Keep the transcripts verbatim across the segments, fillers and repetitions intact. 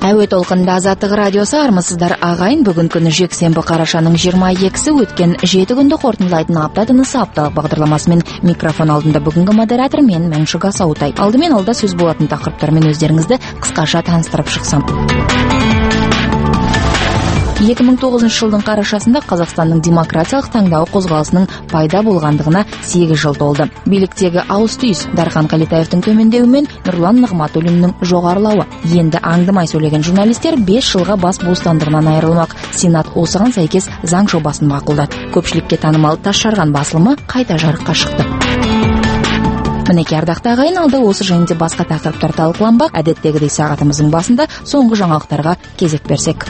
Әуе толқында Азаттық радиосы армысыздар ағайын. Бүгін күні жексенбі қарашаның жиырма екісі өткен жеті күнді қорытындылайтын апта тынысы апталық бағдарламасымен микрофон алдында бүгінгі модератор мен Мәңшіға Сауытай. Алдымен алда сөз болатын тақырыптармен өздеріңізді қысқаша таныстырып шықсам. екі мың тоғызыншы жылдың қарашасында Қазақстанның демократиялық таңдауы қозғалысының пайда болғандығына сегіз жыл толды. Биліктегі ауыс-түйіс, Дархан Қалетаевтың төмендеуімен Нұрлан Нығматуллиннің жоғарылауы. Енді аңдымай сөйлеген журналистер бес жылға бас бостандығынан айырылмақ. Сенат осыған сәйкес заң жобасын мақұлдады. Көпшілікке танымал Тас жарған басылымы қайта жарыққа шықты. Мінеке ардақты ағайын, алда осы жайында басқа тақырыптар талқыланбақ. Әдеттегідей сағатымыздың басында соңғы жаңалықтарға кезек берсек.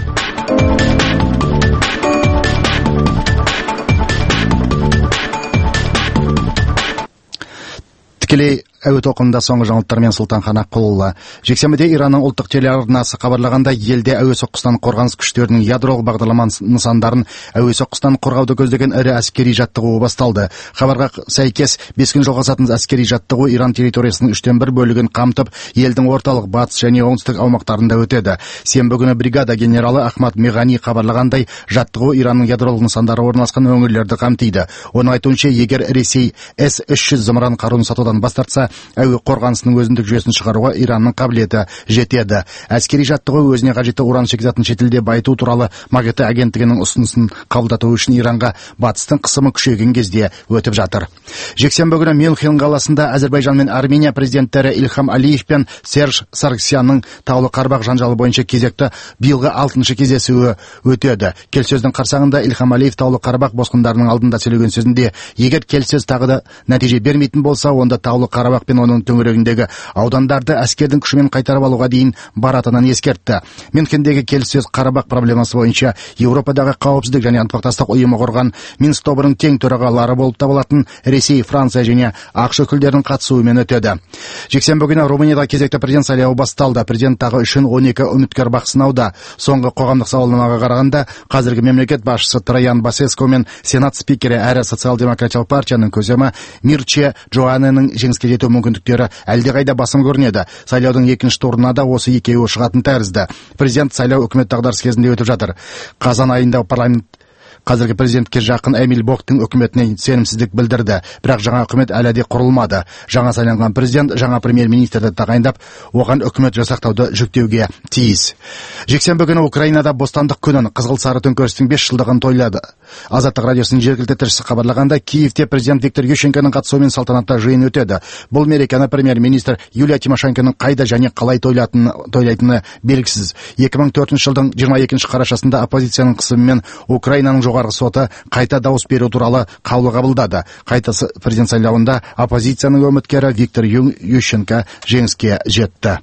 Тікелей әуе толқынында соңғы жаңалықтармен Сұлтанхан Аққұлұлы. Жексенбіде Иранның ұлттық телеарнасы хабарлағанда, елде әуе соққысынан қорғаныс күштерінің ядролық бағдарлама нысандарын әуе соққысынан қорғауды көздеген ірі әскери жаттығуы басталды. Хабарға сәйкес, бес күн жалғасатын әскери жаттығу Иран территориясының үштен бір бөлігін қамтып, елдің орталық, батыс және оңтүстік аумақтарында өтеді. Сенбі күні бригада генералы Ахмад Меғани хабарлағандай, жаттығу Иранның ядролық нысандары орналасқан өңірлерді қамтиды. Оның айтуынша, егер Ресей эс үш жүз зымыран қаруын сатудан бас тартса, әуе қорғанысының өзіндік жүйесін шығаруға Иранның қабілеті жетеді. Әскери жаттығу өзіне қажетті уран шикізатын шетелде байыту туралы МАГАТЭ агенттігінің ұсынысын қабылдату үшін Иранға батыстың қысымы күшейген кезде өтіп жатыр. Жексенбі күні Мюнхен қаласында Әзербайжан мен Армения президенттері Ильхам Алиев пен Серж Саргсянның Таулы Қарабақ жанжалы бойынша кезекті биылғы алтыншы кездесуі өтеді. Келіссөздің қарсаңында Ильхам Алиев Таулы Қарабақ босқындарының алдында сөйлеген сөзінде, егер келіссөз тағы да нәтиже бермейтін болса, онда Таулы Қарабақ пен оның төңірегіндегі аудандарды әскердің күшімен қайтарып алуға дейін баратынын ескертті. Мюнхендегі келіссөз Қарабақ проблемасы бойынша Еуропадағы қауіпсіздік және ынтымақтастық ұйымы құрған Минск тобының тең төрағалары болып табылатын Ресей, Франция және ақш өкілдерінің қатысуымен өтеді. Жексенбі күні Румынияда кезекті президент сайлауы басталды. Президент тағы үшін он екі үміткер бақ сынауда. Соңғы қоғамдық сауалнамаға қарағанда, қазіргі мемлекет басшысы Траян Басеско мен Сенат спикері әрі социал-демократиялық партияның көсемі Мирче Джоаненің жеңіске жету мүмкіндіктері әлдеқайда басым көрінеді. Сайлаудың екінші турына да осы екеуі шығатын тәрізді. Президент сайлау үкімет дағдарыс кезінде өтіп жатыр. Қазан айында парламент қазіргі президентке жақын Эмиль Боктың үкіметіне сенімсіздік білдірді, бірақ жаңа үкімет әлі де құрылмады. Жаңа сайланған президент жаңа премьер-министрді тағайындап, оған үкімет жасақтауды жүктеуге тиіс. Жексенбі күні Украинада бостандық күнін, қызғылт-сары төңкерістің бес жылдығын тойлады. Азаттық радиосының жергілікті тілшісі хабарлағанда, Киевте президент Виктор Ющенконың қатысуымен салтанатты жиын өтеді. Бұл мерекені премьер-министр Юлия Тимошенконың қайда және қалай тойлайтыны белгісіз. екі мың төртінші жылдың жиырма екінші қарашасында оппозицияның қысымымен Украинаның жоғарғы соты қайта дауыс беру туралы қаулы қабылдады. Қайта президент сайлауында оппозицияның үміткері Виктор Ющенко жеңіске жетті.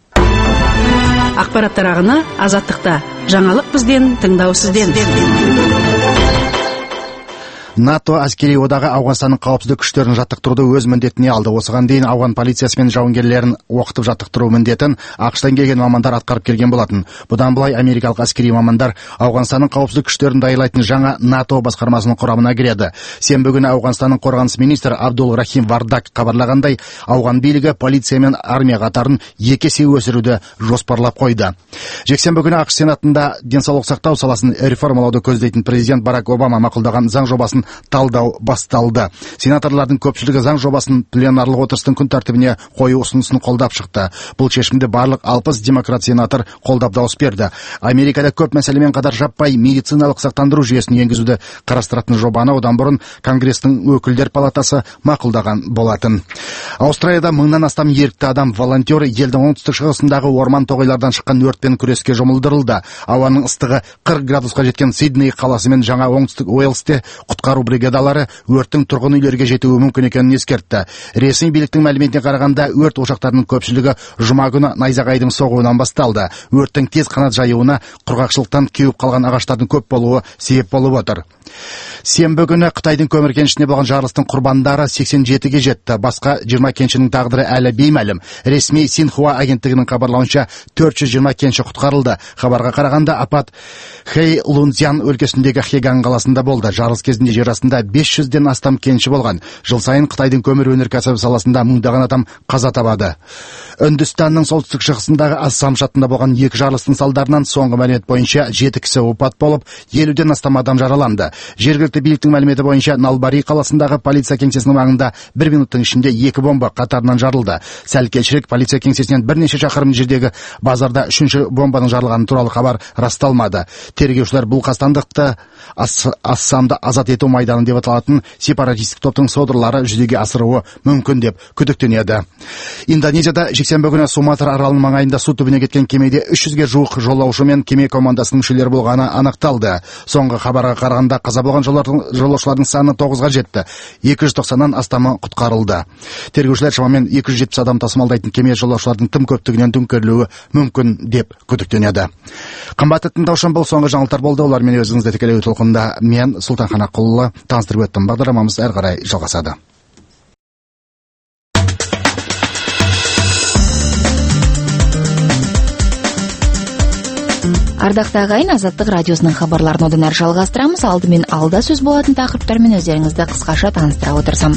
Ақпараттар ағыны Азаттықта. Жаңалық бізден, тыңдау сізден. НАТО әскери одағы Ауғанстанның қауіпсіздік күштерін жаттықтыруды өз міндетіне алды. Осыған дейін ауған полициясы мен жауынгерлерін оқытып жаттықтыру міндетін ақштан келген мамандар атқарып келген болатын. Бұдан былай америкалық әскери мамандар Ауғанстанның қауіпсіздік күштерін даярлайтын жаңа НАТО басқармасының құрамына кіреді. Сенбі күні Ауғанстанның қорғаныс министрі Абдул Рахим Вардак хабарлағандай, ауған билігі полиция мен армия қатарын екі есе өсіруді жоспарлап қойды. Жексенбі күні ақш сенатында денсаулық сақтау саласын реформалауды көздейтін президент Барак Обама мақұлдаған заң жобасын талдау басталды. Сенаторлардың көпшілігі заң жобасын пленарлық отырыстың күн тәртібіне қою ұсынысын қолдап шықты. Бұл шешімді барлық алпыс демократ сенатор қолдап дауыс берді. Америкада көп мәселемен қатар жаппай медициналық сақтандыру жүйесін енгізуді қарастыратын жобаны одан бұрын Конгрестің өкілдер палатасы мақұлдаған болатын. Аустралияда мыңнан астам ерікті адам волонтер елдің оңтүстік шығысындағы орман тоғайлардан шыққан өртпен күреске жұмылдырылды. Ауаның ыстығы қырық градусқа жеткен Сидней қаласы мен жаңа оңтүстік Уэльсте құтқару бригадалары өрттің тұрғын үйлерге жетуі мүмкін екенін ескертті. Ресми биліктің мәліметіне қарағанда, өрт ошақтарының көпшілігі жұма күні найзағайдың соғуынан басталды. Өрттің тез қанат жаюына құрғақшылықтан кеуіп қалған ағаштардың көп болуы себеп болып отыр. Сенбі күні Қытайдың көмір кенішінде болған жарылыстың құрбандары сексен жетіге жетті. Басқа жиырма кеншінің тағдыры әлі беймәлім. Ресми Синхуа агенттігінің хабарлауынша төрт жүз жиырма кенші құтқарылды. Хабарға қарағанда апат Хэй Лунцзян өлкесіндегі Хэган қаласында болды. Жарылыс кезінде жер арасында бес жүзден астам кенші болған. Жыл сайын Қытайдың көмір өнеркәсібі саласында мыңдаған адам қаза табады. Үндістанның солтүстік шығысындағы Ассам штатында болған екі жарылыстың салдарынан соңғы мәлімет бойынша жеті кісі опат болып, елуден астам адам жараланды. Жергілікті биліктің мәліметі бойынша Налбари қаласындағы полиция кеңсесінің маңында бір минуттың ішінде екі бомба қатарынан жарылды. Сәл кешірек полиция кеңсесінен бірнеше шақырым жердегі базарда үшінші бомбаның жарылғаны туралы хабар расталмады. Тергеушілер бұл қастандықты Ассамды азат ету майданы деп аталатын сепаратистік топтың содырлары жүзеге асыруы мүмкін деп күдіктенеді. Индонезияда жексенбі күні Суматра аралының маңайында су түбіне кеткен кемеде үш жүзге жуық жолаушы мен кеме командасының мүшелері болғаны анықталды. Соңғы хабарға қарағанда қаза болған жолаушылардың саны тоғызға жетті. екі жүз тоқсаннан астамы құтқарылды. Тергеушілер шамамен екі жүз жетпіс адам тасымалдайтын кеме жолаушылардың тым көптігінен төңкерілуі мүмкін деп күдіктенеді. Қымбатты тыңдаушым, бұл соңғы жаңалықтар болды. Олармен өзіңізді тікелей толқында мен Сұлтан Қанақұлы таныстырып өттім. Бағдарламамыз әрі қарай жалғасады. Ардақты ағайын, Азаттық радиосының хабарларын одан әрі жалғастырамыз. Алдымен алда сөз болатын тақырыптармен өздеріңізді қысқаша таныстыра отырсам.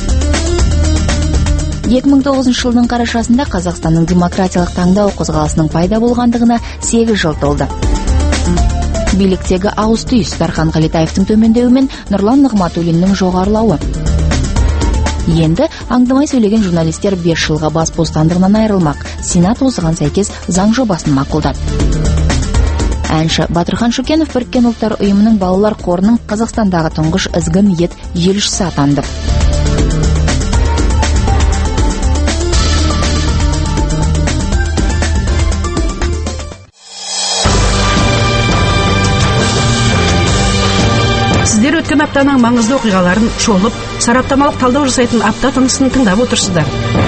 екі мың тоғызыншы жылдың қарашасында Қазақстанның демократиялық таңдау қозғалысының пайда болғандығына сегіз жыл толды. Биліктегі ауыс-түйіс, Дархан Қалетаевтың төмендеуі мен Нұрлан Нығматуллиннің жоғарылауы. Енді аңдамай сөйлеген журналистер бес жылға бас бостандығынан айырылмақ. Сенат осыған сәйкес заң жобасын мақұлдады. Әнші Батырхан Шүкенов Біріккен ұлттар ұйымының балалар қорының Қазақстандағы тұңғыш ізгі ниет елшісі атанды. Сіздер өткен аптаның маңызды оқиғаларын шолып, сараптамалық талдау жасайтын апта тынысын тыңдап отырсыздар.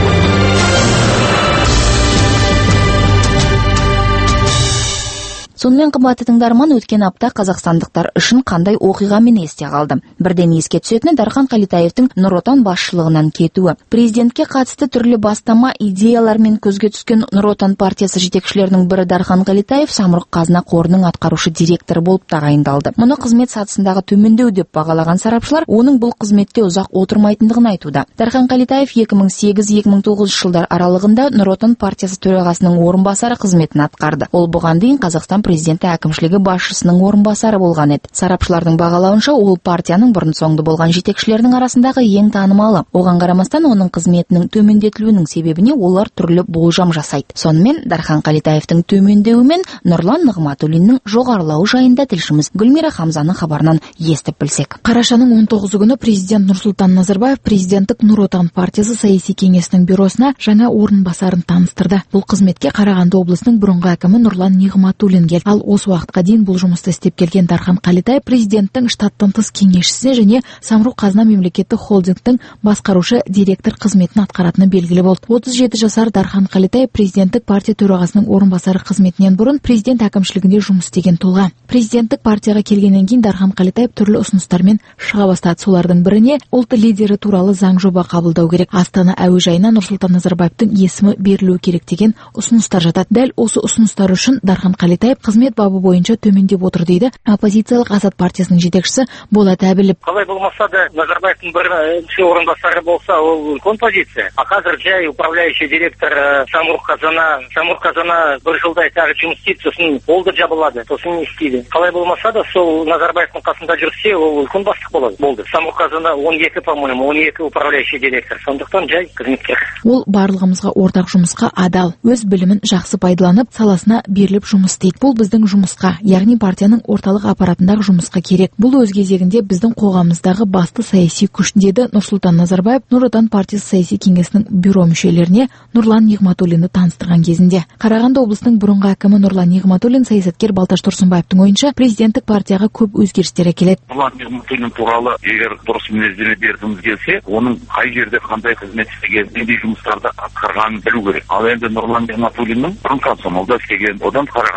Сонымен қымбатты тыңдарман, өткен апта қазақстандықтар үшін қандай оқиғамен есте қалды. Бірден еске түсетіні Дархан Қалетаевтың Нұр Отан басшылығынан кетуі. Президентке қатысты түрлі бастама идеялармен көзге түскен Нұр Отан партиясы жетекшілерінің бірі Дархан Қалетаев Самұрық Қазына қорының атқарушы директоры болып тағайындалды. Мұны қызмет сатысындағы төмендеу деп бағалаған сарапшылар оның бұл қызметте ұзақ отырмайтындығын айтуда. Дархан Қалетаев екі мың сегіз - екі мың тоғыз жылдар аралығында Нұр Отан партиясы төрағасының орынбасары қызметін атқарды. Ол бұған дейін Қазақстан президенті әкімшілігі басшысының орынбасары болған еді. Сарапшылардың бағалауынша ол партияның бұрын-соңды болған жетекшілерінің арасындағы ең танымалы. Оған қарамастан оның қызметінің төмендетілуінің себебіне олар түрлі болжам жасайды. Сонымен Дархан Қалетаевтың төмендеуі мен Нұрлан Нығматуллиннің жоғарылауы жайында тілшіміз Гүлмира Хамзаның хабарынан естіп білсек. Қарашаның он тоғызы күні президент Нұрсұлтан Назарбаев президенттік Нұр Отан партиясы саяси кеңесінің бюросына жаңа орынбасарын таныстырды. Бұл қызметке Қарағанды облысының бұрынғы әкімі Нұрлан Нығматуллин келді. Ал осы уақытқа дейін бұл жұмысты істеп келген Дархан Қалетаев президенттің штаттан тыс кеңесшісі және Самұрық Қазына мемлекеттік холдингтің басқарушы директор қызметін атқаратыны белгілі болды. отыз жеті жасар Дархан Қалетаев президенттік партия төрағасының орынбасары қызметінен бұрын президент әкімшілігінде жұмыс істеген тұлға. Президенттік партияға келгеннен кейін Дархан Қалетаев түрлі ұсыныстармен шыға бастады. Солардың біріне ұлт лидері туралы заң жоба қабылдау керек. Астана әуежайына Нұрсұлтан Назарбаевтың есімі берілуі керек деген ұсыныстар жатады. Дәл осы ұсыныстар үшін Дархан Қалетаев қызмет бабы бойынша төмендеп отыр дейді оппозициялық Азат партиясының жетекшісі Болат Әбілов. Қалай болмаса да Назарбаевтың бірінші орынбасары болса, ол үлкен позиция. А қазір жай управляющий директор Самұрық Қазына, Самұрық Қазына бір жылдай тағы жұмыс істейді, сосын ол да жабылады, сосын не істейді. Қалай болмаса да сол Назарбаевтың қасында жүрсе, ол үлкен бастық болады. Болды. Самұрық Қазына он екі, по-моему, он екі управляющий директор. Сондықтан жай қызметкер. Ол барлығымызға ортақ жұмысқа адал, өз білімін жақсы пайдаланып, саласына беріліп жұмыс істейді. Бұл біздің жұмысқа, яғни партияның орталық аппаратындағы жұмысқа керек. Бұл өз кезегінде біздің қоғамымыздағы басты саяси күш, деді Нұрсұлтан Назарбаев Нұр Отан партиясы саяси кеңесінің бюро мүшелеріне Нұрлан Нығматуллинді таныстырған кезінде. Қарағанды облысының бұрынғы әкімі Нұрлан Нығматуллин саясаткер Балташ Тұрсынбаевтың ойынша президенттік партияға көп өзгерістер әкеледі. Нұрлан Нығматуллин туралы егер дұрыс мінездеме бергіміз келсе, оның қай жерде қандай қызмет істеген, нендей жұмыстарды атқарғанын білу керек. Ал енді Нұрлан Нығматуллиннің бұрын комсомолда істеген, одан Қарағандыда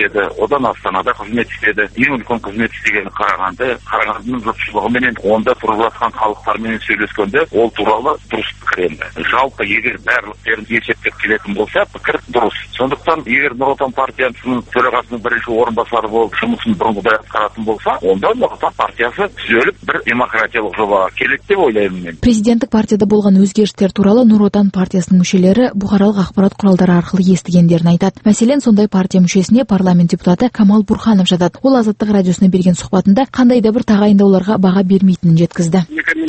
істеді, одан Астанада қызмет істеді. Ең үлкен қызмет істегені Қарағанды, Қарағандының жұртшылығыменен онда тұрып жатқан халықтармен сөйлескенде ол туралы дұрыс пікір енді. Жалпы егер барлық есептеп келетін болса, пікір дұрыс. Сондықтан егер Нұр Отан партиясының төрағасының бірінші орынбасары болып жұмысын бұрынғыдай атқаратын болса, онда Нұр Отан партиясы түзеліп бір демократиялық жобаға келеді деп ойлаймын мен. Президенттік партияда болған өзгерістер туралы Нұр Отан партиясының мүшелері бұқаралық ақпарат құралдары арқылы естігендерін айтады. Мәселен, сондай партия мүшесіне парламент депутаты Камал Бурханов жатады. Ол Азаттық радиосына берген сұхбатында қандай да бір тағайындауларға баға бермейтінін жеткізді.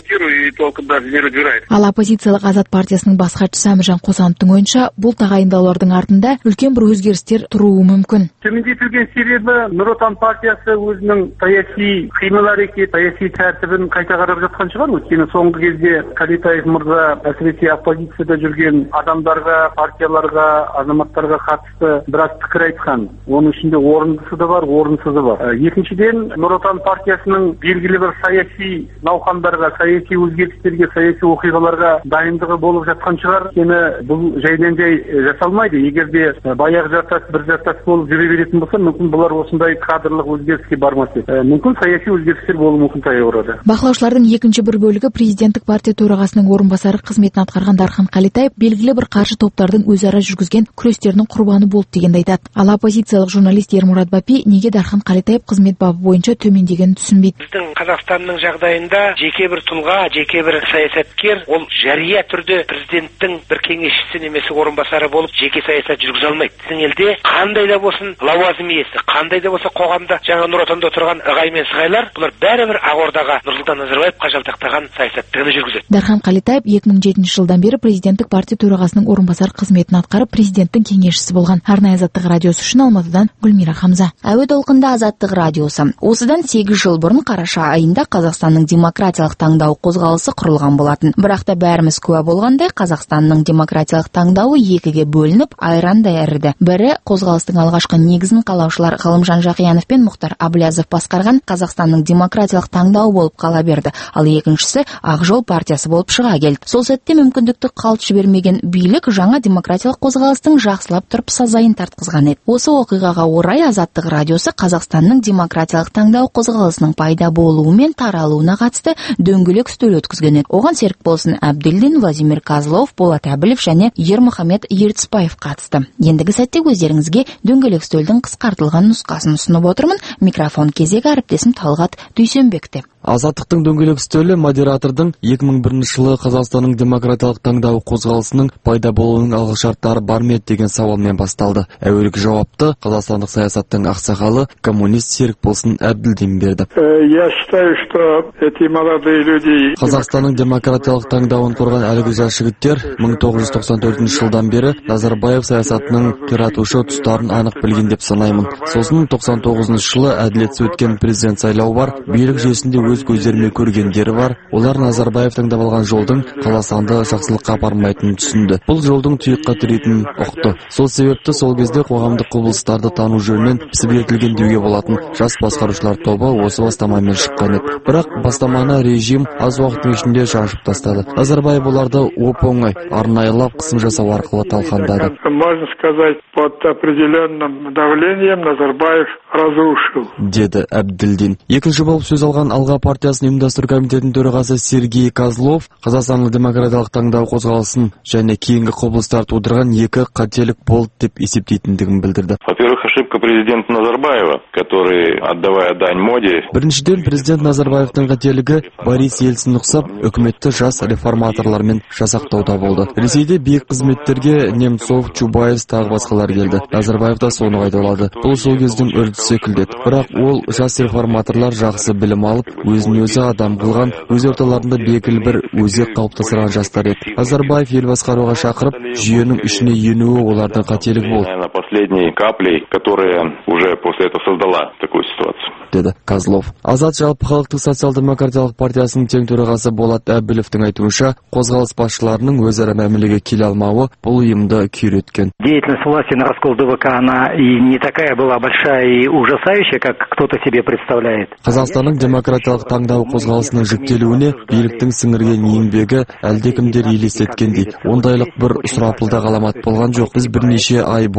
Ал оппозициялық Азат партиясының бас хатшысы Әміржан Қосановтың ойынша, бұл тағайындаулардың артында үлкен бір өзгерістер тұруы мүмкін. Төмендетілген себебі Нұр Отан партиясы өзінің саяси қимыл-әрекет, саяси тәртібін қайта қарап жатқан шығар. Өйткені соңғы кезде Кәлетаев мырза әсіресе оппозицияда жүрген адамдарға, партияларға, азаматтарға қатысты біраз пікір айтқан. Оның ішінде орындысы да бар, орынсызы бар. Екіншіден, Нұр Отан партиясының белгілі бір саяси науқандарға, саяси өзгерістерге, саяси оқиғаларға дайындығы болып жатқан шығар. Өйткені бұл жайдан жай жасалмайды. Егер де баяғы жартас, бір жартас болып жүре беретін болса, мүмкін бұлар осындай кадрлық өзгеріске бармас еді. Мүмкін саяси өзгерістер болуы мүмкін таяу арада. Бақылаушылардың екінші бір бөлігі президенттік партия төрағасының орынбасары қызметін атқарған Дархан Қалетаев белгілі бір қаржы топтардың өзара жүргізген күрестерінің құрбаны болды дегенді айтады. Ал оппозициялық журналист Ермұрат Бапи неге Дархан Қалетаев қызмет бабы бойынша төмендегенін түсінбейді. Біздің Қазақстанның жағдайында жеке бір тұлға, жеке бір саясаткер ол жария түрде президенттің бір кеңесшісі немесе орынбасары болып жеке саясат жүргізе алмайды. Біздің елде қандай да болсын лауазым иесі, қандай да болса қоғамда жаңа Нұр Отанда отырған ығай мен сығайлар, бұлар бәрібір Ақордаға Нұрсұлтан Назарбаевқа жалтақтаған саясаттығын жүргізеді. Дархан Қалетаев екі мың жетінші жылдан бері президенттік партия төрағасының орынбасары қызметін атқарып, президенттің кеңесшісі болған. Арнайы Азаттық радиосы үшін Алматыдан Гүлмира Хамза. Әуе толқында Азаттық радиосы. Осыдан сегіз жыл бұрын қараша айында Қазақстанның демократиялық таңдау қозғалысы құрылған болатын. Бірақ та бәріміз куә болғандай, Қазақстанның демократиялық таңдауы екіге бөлініп, айрандай әріді. Бірі қозғалыстың алғашқы негізін қалаушылар Ғалымжан Жақиянов пен Мұхтар Әбіләзов басқарған Қазақстанның демократиялық таңдауы болып қала берді. Ал екіншісі Ақ жол партиясы болып шыға келді. Сол сәтте мүмкіндікті қалт жібермеген билік жаңа демократиялық қозғалыстың жақсылап тұрып сазайын тартқызған еді. Осы оқиғаға орай Азаттық радиосы Қазақстанның демократиялық таңдау қозғалысының пайда болуы мен таралуына қатысты дөңгелек үстел өткізген еді. Оған серік болсын Әбділдин, Владимир Козлов, Болат Әбілев және Ермұхамед Ертісбаев қатысты. Ендігі сәтте өздеріңізге дөңгелек үстелдің қысқартылған нұсқасын ұсынып отырмын. Микрофон кезегі әріптесім Талғат Дүйсенбекте. Азаттықтың дөңгелек үстелі модератордың екі мың бірінші жылы Қазақстанның демократиялық таңдау қозғалысының пайда болуының алғышарттары бар ма деген сауалмен басталды. Әуелгі жауапты қазақстандық саясаттың ақсақалы коммунист Серікболсын Әбділдин берді. Я считаю, что эти молодые люди... Қазақстанның демократиялық таңдауын құрған әлгі жас жігіттер мың тоғыз жүз тоқсан төртінші жылдан бері Назарбаев саясатының қиратушы тұстарын анық білген деп санаймын. Сосын тоқсан тоғызыншы жылы әділетсіз өткен президент сайлауы бар, билік жүйесінде өз көздеріме көргендері бар. Олар Назарбаев таңдап алған жолдың қаласаңды жақсылыққа апармайтынын түсінді. Бұл жолдың тұйыққа тірейтінін ұқты. Сол себепті сол кезде қоғамдық құбылыстарды тану жөнінен пісіп-жетілген деуге болатын жас басқарушылар тобы осы бастамамен шыққан еді. Бірақ бастаманы режим аз уақыттың ішінде шашып тастады. Назарбаев оларды оп-оңай арнайылап қысым жасау арқылы талқандады. Можно сказать, под определенным давлением Назарбаев разрушил. Деді Әбділдин. Екінші болып сөз алған Алға партиясының ұйымдастыру комитетінің төрағасы Сергей Козлов Қазақстанның демократиялық таңдау қозғалысын және кейінгі құбылыстар тудырған екі қателік болды деп есептейтіндігін білдірді. Во-первых, ошибка президента Назарбаева, который, отдавая дань моде... Біріншіден, президент Назарбаевтың қателігі Борис Ельцин ұқсап, үкіметті жас реформаторлармен жасақтауда болды. Ресейде биік қызметтерге Немцов, Чубайс тағы басқалар келді. Назарбаев та соны қайталады. Бұл сол кездің үрдісі секілді. Бірақ ол жас реформаторлар жақсы білім алып, өзін өзі адам қылған, өз орталарында белгілі бір өзек қалыптастырған жастар еді. Назарбаев ел басқаруға шақырып, жүйенің ішіне енуі олардың қателігі болды. Последней каплей, которая уже после этого создала такую ситуацию. Деді Козлов. Азат жалпы халықтық социал-демократиялық партиясының тең төрағасы Болат Әбілевтің айтуынша, қозғалыс басшыларының өзара мәмілеге келе алмауы бұл ұйымды күйреткен. Деятельность власти на раскол ДВК, она и не такая была большая и ужасающая, как кто-то себе представляет. Қазақстанның демократиялық таңдау қозғалысының жүктелуіне биліктің сіңірген еңбегі әлдекімдер елестеткендей. Ондайлық бір сұрапылда ғаламат болған жоқ. Біз бірнеше ай бойы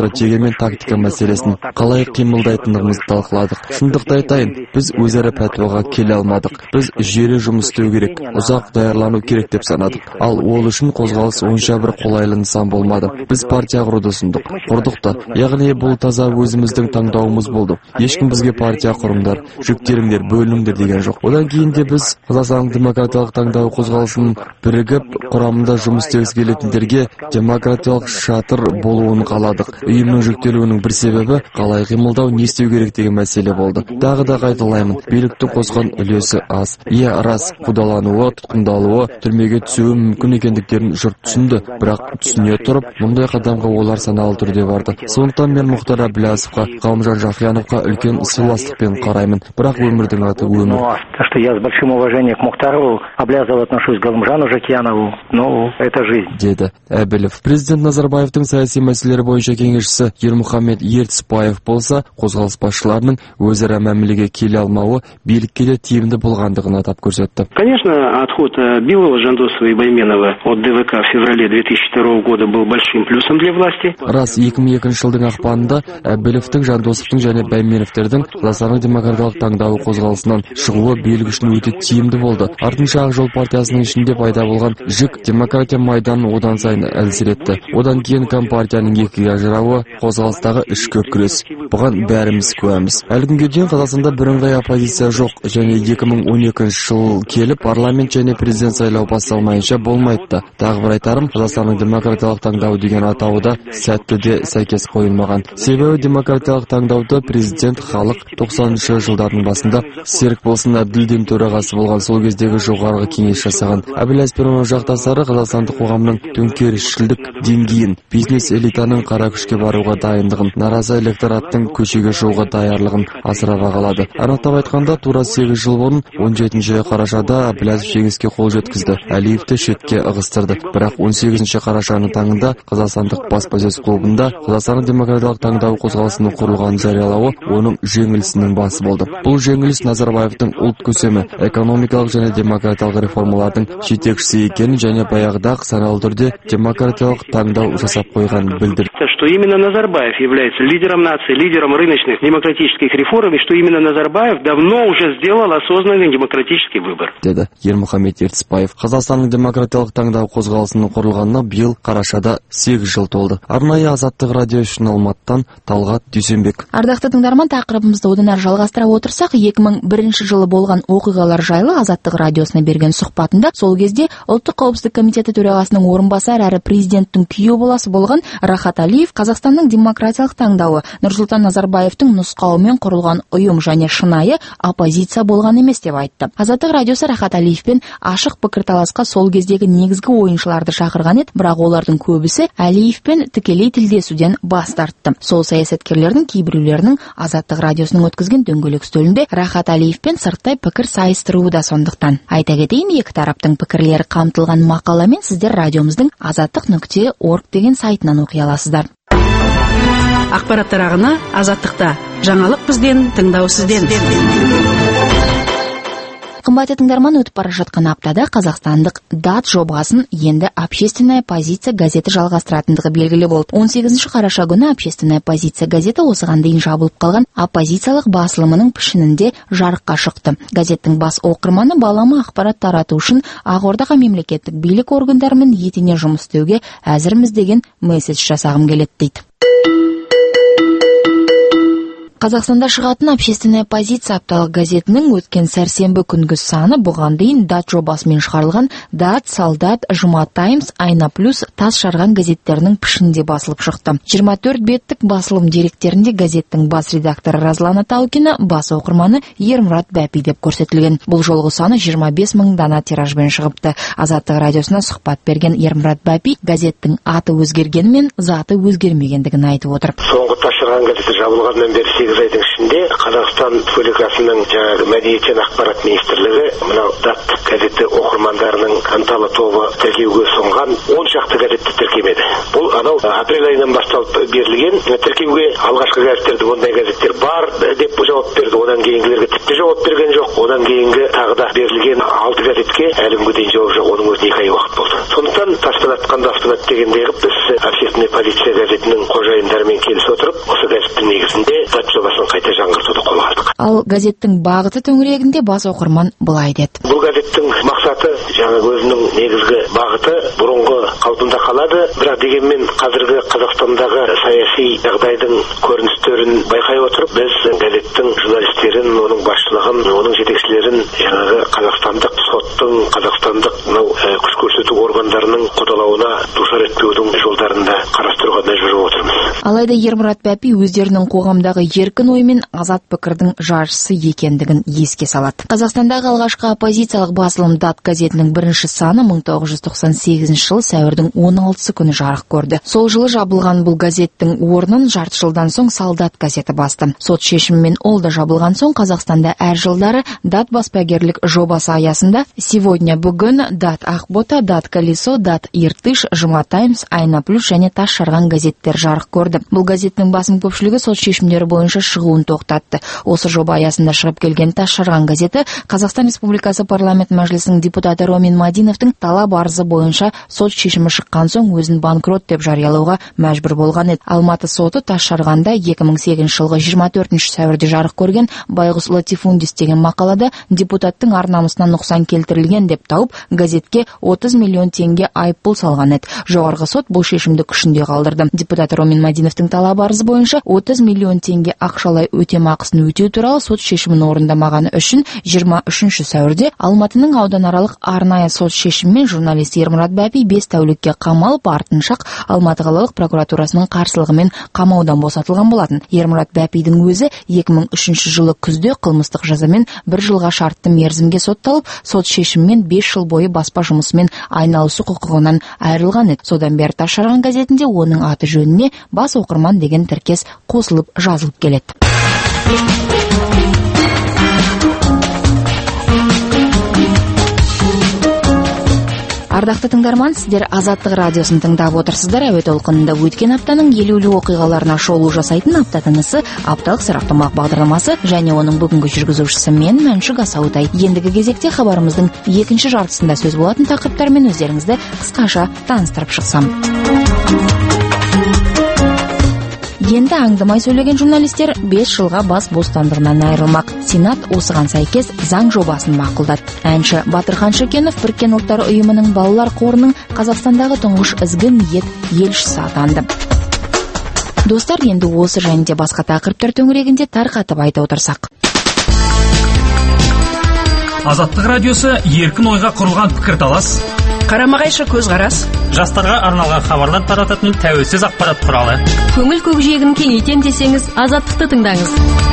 стратегия мен тактика мәселесін, қалай қимылдайтындығымызды талқыладық. Шындықты айтайын, біз өзара пәтуаға келе алмадық. Біз жүйелі жұмыс істеу керек, ұзақ даярлану керек деп санадық. Ал ол үшін қозғалыс онша бір қолайлы нысан болмады. Біз партия құруды ұсындық. Құрдық та, яғни бұл таза өзіміздің таңдауымыз болды. Ешкім бізге партия құрыңдар, жүктеліңдер, бөлініңдер деген жоқ. Одан кейін де біз Қазақстанның демократиялық таңдау қозғалысының бірігіп құрамында жұмыс істегісі келетіндерге демократиялық шатыр болуын қаладық. Ұйымның жүктелуінің бір себебі қалай қимылдау, не істеу керек деген мәселе болды. Тағы да қайталаймын, биліктің қосқан үлесі аз. Иә, рас, қудалануы, тұтқындалуы, түрмеге түсуі мүмкін екендіктерін жұрт түсінді, бірақ түсіне тұрып, мұндай қадамға олар саналы түрде барды. Сондықтан мен Мұхтар Әбіләсовқа, Ғалымжан Жақияновқа үлкен сыйластықпен қараймын, бірақ өмірдің аты өмір. Так что я с большим уважением к Мухтарову Әбіләсову отношусь, к Ғалымжану Жақиянову, но это жизнь. Деді Әбілев. Президент Назарбаевтың саяси мәселелері бойынша кеңесшісі Ермұхамед Ертісбаев болса, қозғалыс басшыларының өзара мәмілеге келе алмауы билікке де тиімді болғандығын атап көрсетті. Конечно, отход Билова, Жандосова и Байменова от ДВК в феврале две тысячи второго года был большим плюсом для власти. Рас, екі мың екінші жылдың ақпанында Әбілевтің, Жандосовтың және Байменовтердің Қазақстанның демократиялық таңдауы қозғалысынан шығуы билік үшін өте тиімді болды. Артынша Ақ жол партиясының ішінде пайда болған жік демократия майданын одан сайын әлсіретті. Одан кейін компартияның екіге ажырауы, қозғалыстағы ішкі күрес. Бұған бәріміз куәміз. Әлі күнге дейін Қазақстанда бірыңғай оппозиция жоқ, және екі мың он екінші жыл келіп парламент және президент сайлау басталмайынша болмайды. Тағы бір айтарым, Қазақстанның демократиялық таңдауы деген атауы да сәтті де сәйкес қойылмаған. Себебі демократиялық таңдауды президент халық тоқсаныншы жылдардың басында Серік Болсын Әбділдин төрағасы болған сол кездегі жоғарғы кеңес жасаған. Әбіләс пен оның жақтастары қазақстандық қоғамның төңкерісшілдік деңгейін, бизнес элитаның қара күшке баруға дайындығын, наразы электораттың көшеге шығуға даярлығын асыра бағалады. Анықтап айтқанда, тура сегіз жыл бұрын он жетінші қарашада Әбіләсов жеңіске қол жеткізді. Әлиевті шетке ығыстырды. Бірақ он сегізінші қарашаның таңында Қазақстандық баспасөз клубында Қазақстанның демократиялық таңдау қозғалысының құрылғанын жариялауы оның жеңілісінің басы болды. Бұл жеңіліс Назарбаевтың ұлт көсемі, экономикалық және демократиялық реформалардың жетекшісі екенін және баяғыда саналы түрде демократиялық таңдау жасап қойғанын білдірді. Что именно Назарбаев является лидером нации, лидером рыночных демократических реформ, и что именно Назарбаев давно уже сделал осознанный демократический выбор. Деді Ермұхамед Ертісбаев. Қазақстанның демократиялық таңдау қозғалысының құрылғанына биыл қарашада сегіз жыл толды. Арнайы Азаттық радио үшін Алматыдан Талғат Дүйсенбек. Ардақты тыңдарман, тақырыбымызды одан әрі жалғастыра отырсақ, екі мың бірінші жылы болған оқиғалар жайлы Азаттық радиосына берген сұхбатында сол кезде Ұлттық қауіпсіздік комитеті төрағасының орынбасары әрі президенттің күйеу баласы болған Рахат Алиев Қазақстанның демократиялық таңдауы Нұрсұлтан Назарбаевтың нұсқауымен құрылған ұйым және шынайы оппозиция болған емес деп айтты. Азаттық радиосы Рахат Алиевпен ашық пікірталасқа сол кездегі негізгі ойыншыларды шақырған еді, бірақ олардың көбісі Алиевпен тікелей тілдесуден бас тартты. Сол саясаткерлердің кейбіреулерінің Азаттық радиосының өткізген дөңгелек үстелінде Рахат Алиевпен сырттай пікір сайыстыруы да сондықтан. Айта кетейін, екі тараптың пікірлері қамтылған мақаламен сіздер радиомыздың азаттық нүкте орг деген сайтынан оқи аласыздар. Ақпараттар ағыны Азаттықта. Жаңалық бізден, тыңдау сізден. Қымбатты тыңдарман, өтіп бара жатқан аптада қазақстандық дат жобасын енді общественная позиция газеті жалғастыратындығы белгілі болды. он сегізінші қараша күні общественная позиция газеті осыған дейін жабылып қалған оппозициялық басылымының пішінінде жарыққа шықты. Газеттің бас оқырманы балама ақпарат тарату үшін Ақордаға мемлекеттік билік органдарымен етене жұмыс істеуге әзірміз деген месседж жасағым келеді дейді. Қазақстанда шығатын общественная позиция апталық газетінің өткен сәрсенбі күнгі саны бұған дейін дат жобасымен шығарылған дат, солдат, жұма таймс, айна плюс, тас жарған газеттерінің пішінде басылып шықты. жиырма төрт беттік басылым деректерінде газеттің бас редакторы Разлана Таукина, бас оқырманы Ермұрат Бәпи деп көрсетілген. Бұл жолғы саны жиырма бес мың дана тиражбен шығыпты. Азаттық радиосына сұхбат берген Ермұрат Бәпи газеттің аты өзгергенімен заты өзгермегендігін айтып отыр. Соңғы тас жарған газеті жабылғаннан бері сегіз айдың ішінде Қазақстан Республикасының жаңағы мәдениет және ақпарат министрлігі мынау дат газеті оқырмандарының ынталы тобы тіркеуге ұсынған он шақты газетті тіркемеді. Бұл анау апрель айынан басталып берілген тіркеуге алғашқы газеттерді ондай газеттер бар деп жауап берді. Одан кейінгілерге тіпті жауап берген жоқ. Одан кейінгі тағы да берілген алты газетке әлі күнге дейін жауап жоқ. Оның өзіне екі ай уақыт болды. Сондықтан таспен атқанда автомат дегендей қылып біз общественная позиция газетінің қожайындарымен келісіп отырып, осы газеттің негізінде дат жобасын қайта жаңғыртуды қолға алдық. Ал газеттің бағыты төңірегінде бас оқырман былай деді. Бұл газеттің мақсаты жаңа өзінің негізгі бағыты бұрынғы қалпында қалады, бірақ дегенмен қазіргі Қазақстандағы саяси жағдайдың көріністерін байқай отырып, біз газеттің журналистерін, оның басшылығын, оның жетекшілерін жаңағы қазақстандық соттың, қазақстандық мынау күш көрсету органдарының қудалауына душар етпеудің жолдарында қарастыруға мәжбүр отырмыз. Алайда Ермұрат Бәпи өздерінің қоғамдағы еркін ой мен азат пікірдің жаршысы екендігін еске салады. Қазақстандағы алғашқы оппозициялық басылым дат газетінің бірінші саны мың тоғыз жүз тоқсан сегізінші жылы сәуірдің он алтысы күні жарық көрді. Сол жылы жабылған бұл газеттің орнын жарты жылдан соң Солдат газеті басты. Сот шешімімен ол да жабылған соң Қазақстанда әр жылдары дат баспагерлік жобасы аясында сегодня бүгін, дат Ақбота, дат Колесо, дат Иртыш, Жұма Таймс, Айна Плюс және Тас жарған газеттер жарық көрді. Бұл газеттің басым көпшілігі сот шешімдері бойынша шығуын тоқтатты. Осы жоба аясында шығып келген Тас жарған газеті Қазақстан Республикасы парламент мәжілісінің депутаты Ромин Мадиновтың талап арызы бойынша сот шешімі шыққан соң өзін банкрот деп жариялауға мәжбүр болған еді. Алматы соты Тас жарғанда екі мың сегізінші жылғы жиырма төртінші сәуірде жарық көрген Байғұс Латифундис деген мақалада депутаттың ар намысына нұқсан келтірілген деп тауып, газетке отыз миллион теңге айыппұл салған еді. Жоғарғы сот бұл шешімді күшінде қалдырды. Депутат Ромин Мадиновтың талап арызы бойынша отыз миллион теңге ақшалай өтемақысын өтеу туралы сот шешімін орындамағаны үшін жиырма үшінші сәуірде Алматының ауданаралық арнайы сот шешімімен журналист Ермұрат Бәпи бес тәулікке қамалып, артынша Алматы қалалық прокуратурасының қарсылығымен қамаудан босатылған болатын. Ермұрат Бәпидің өзі екі мың үшінші жылы күзде қылмыстық жазамен бір жылға шартты мерзімге сотталып, сот шешімімен бес жыл бойы баспа жұмысымен айналысу құқығынан айырылған еді. Содан бері Тас жарған газетінде оның аты жөніне бас оқырман деген тіркес қосылып жазылып келеді. Ардақты тыңдарман, сіздер Азаттық радиосын тыңдап отырсыздар. Әуе толқынында өткен аптаның елеулі оқиғаларына шолу жасайтын апта тынысы, апталық сараптамалық бағдарламасы және оның бүгінгі жүргізушісі мен Мәншүк Асаутай. Ендігі кезекте хабарымыздың екінші жартысында сөз болатын тақырыптармен өздеріңізді қысқаша таныстырып шықсам. Енді аңдамай сөйлеген журналистер бес жылға бас бостандығынан айырылмақ. Сенат осыған сәйкес заң жобасын мақұлдады. Әнші Батырхан Шөкенов Біріккен ұлттар ұйымының балалар қорының Қазақстандағы тұңғыш ізгі ниет елшісі атанды. Достар, енді осы және де басқа тақырыптар төңірегінде тарқатып айта отырсақ. Азаттық радиосы еркін ойға құрылған пікірталас, қарама-қайшы көзқарас, жастарға арналған хабарлар тарататын тәуелсіз ақпарат құралы. Көңіл көкжиегін кеңейтем десеңіз, Азаттықты тыңдаңыз.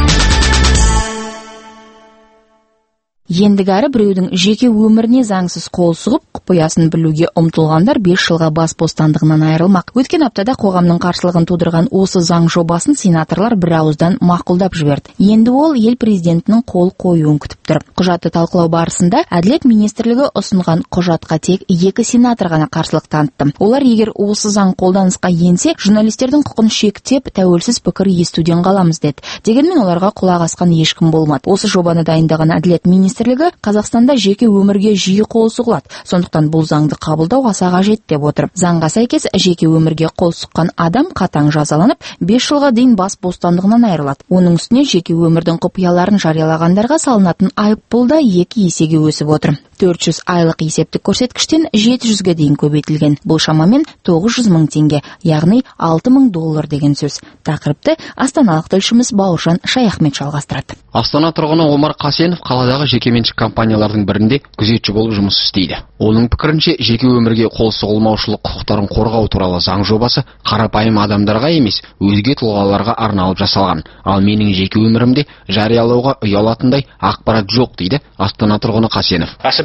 Ендігәрі біреудің жеке өміріне заңсыз қол сұғып, құпиясын білуге ұмтылғандар бес жылға бас бостандығынан айырылмақ. Өткен аптада қоғамның қарсылығын тудырған осы заң жобасын сенаторлар бір ауыздан мақұлдап жіберді. Енді ол ел президентінің қол қоюын күтіп тұр. Құжатты талқылау барысында Әділет министрлігі ұсынған құжатқа тек екі сенатор ғана қарсылық танытты. Олар егер осы заң қолданысқа енсе, журналистердің құқын шектеп, тәуелсіз пікір естуден қаламыз деді. Дегенмен оларға құлақ асқан ешкім болмады. Осы жобаны дайындаған Әділет министрлігі Қазақстанда жеке өмірге жиі қол сұғылады. Сондықтан бұл заңды қабылдау аса қажет деп отыр. Заңға сәйкес жеке өмірге қол сұққан адам қатаң жазаланып, бес жылға дейін бас бостандығынан айырылады. Оның үстіне жеке өмірдің құпияларын жариялағандарға салынатын айыппұл да екі есеге өсіп отыр. төрт жүз айлық есептік көрсеткіштен жеті жүзге дейін көбейтілген. Бұл шамамен тоғыз жүз мың теңге, яғни алты мың доллар деген сөз. Тақырыпты астаналық тілшіміз Бауыржан Шаяхмет жалғастырады. Астана тұрғыны Омар Қасенов қаладағы жекеменшік компаниялардың бірінде күзетші болып жұмыс істейді. Оның пікірінше, жеке өмірге қол сұғылмаушылық құқықтарын қорғау туралы заң жобасы қарапайым адамдарға емес, өзге тұлғаларға арналып жасалған. Ал менің жеке өмірімде жариялауға ұялатындай ақпарат жоқ, дейді Астана тұрғыны Қасенов. Особенно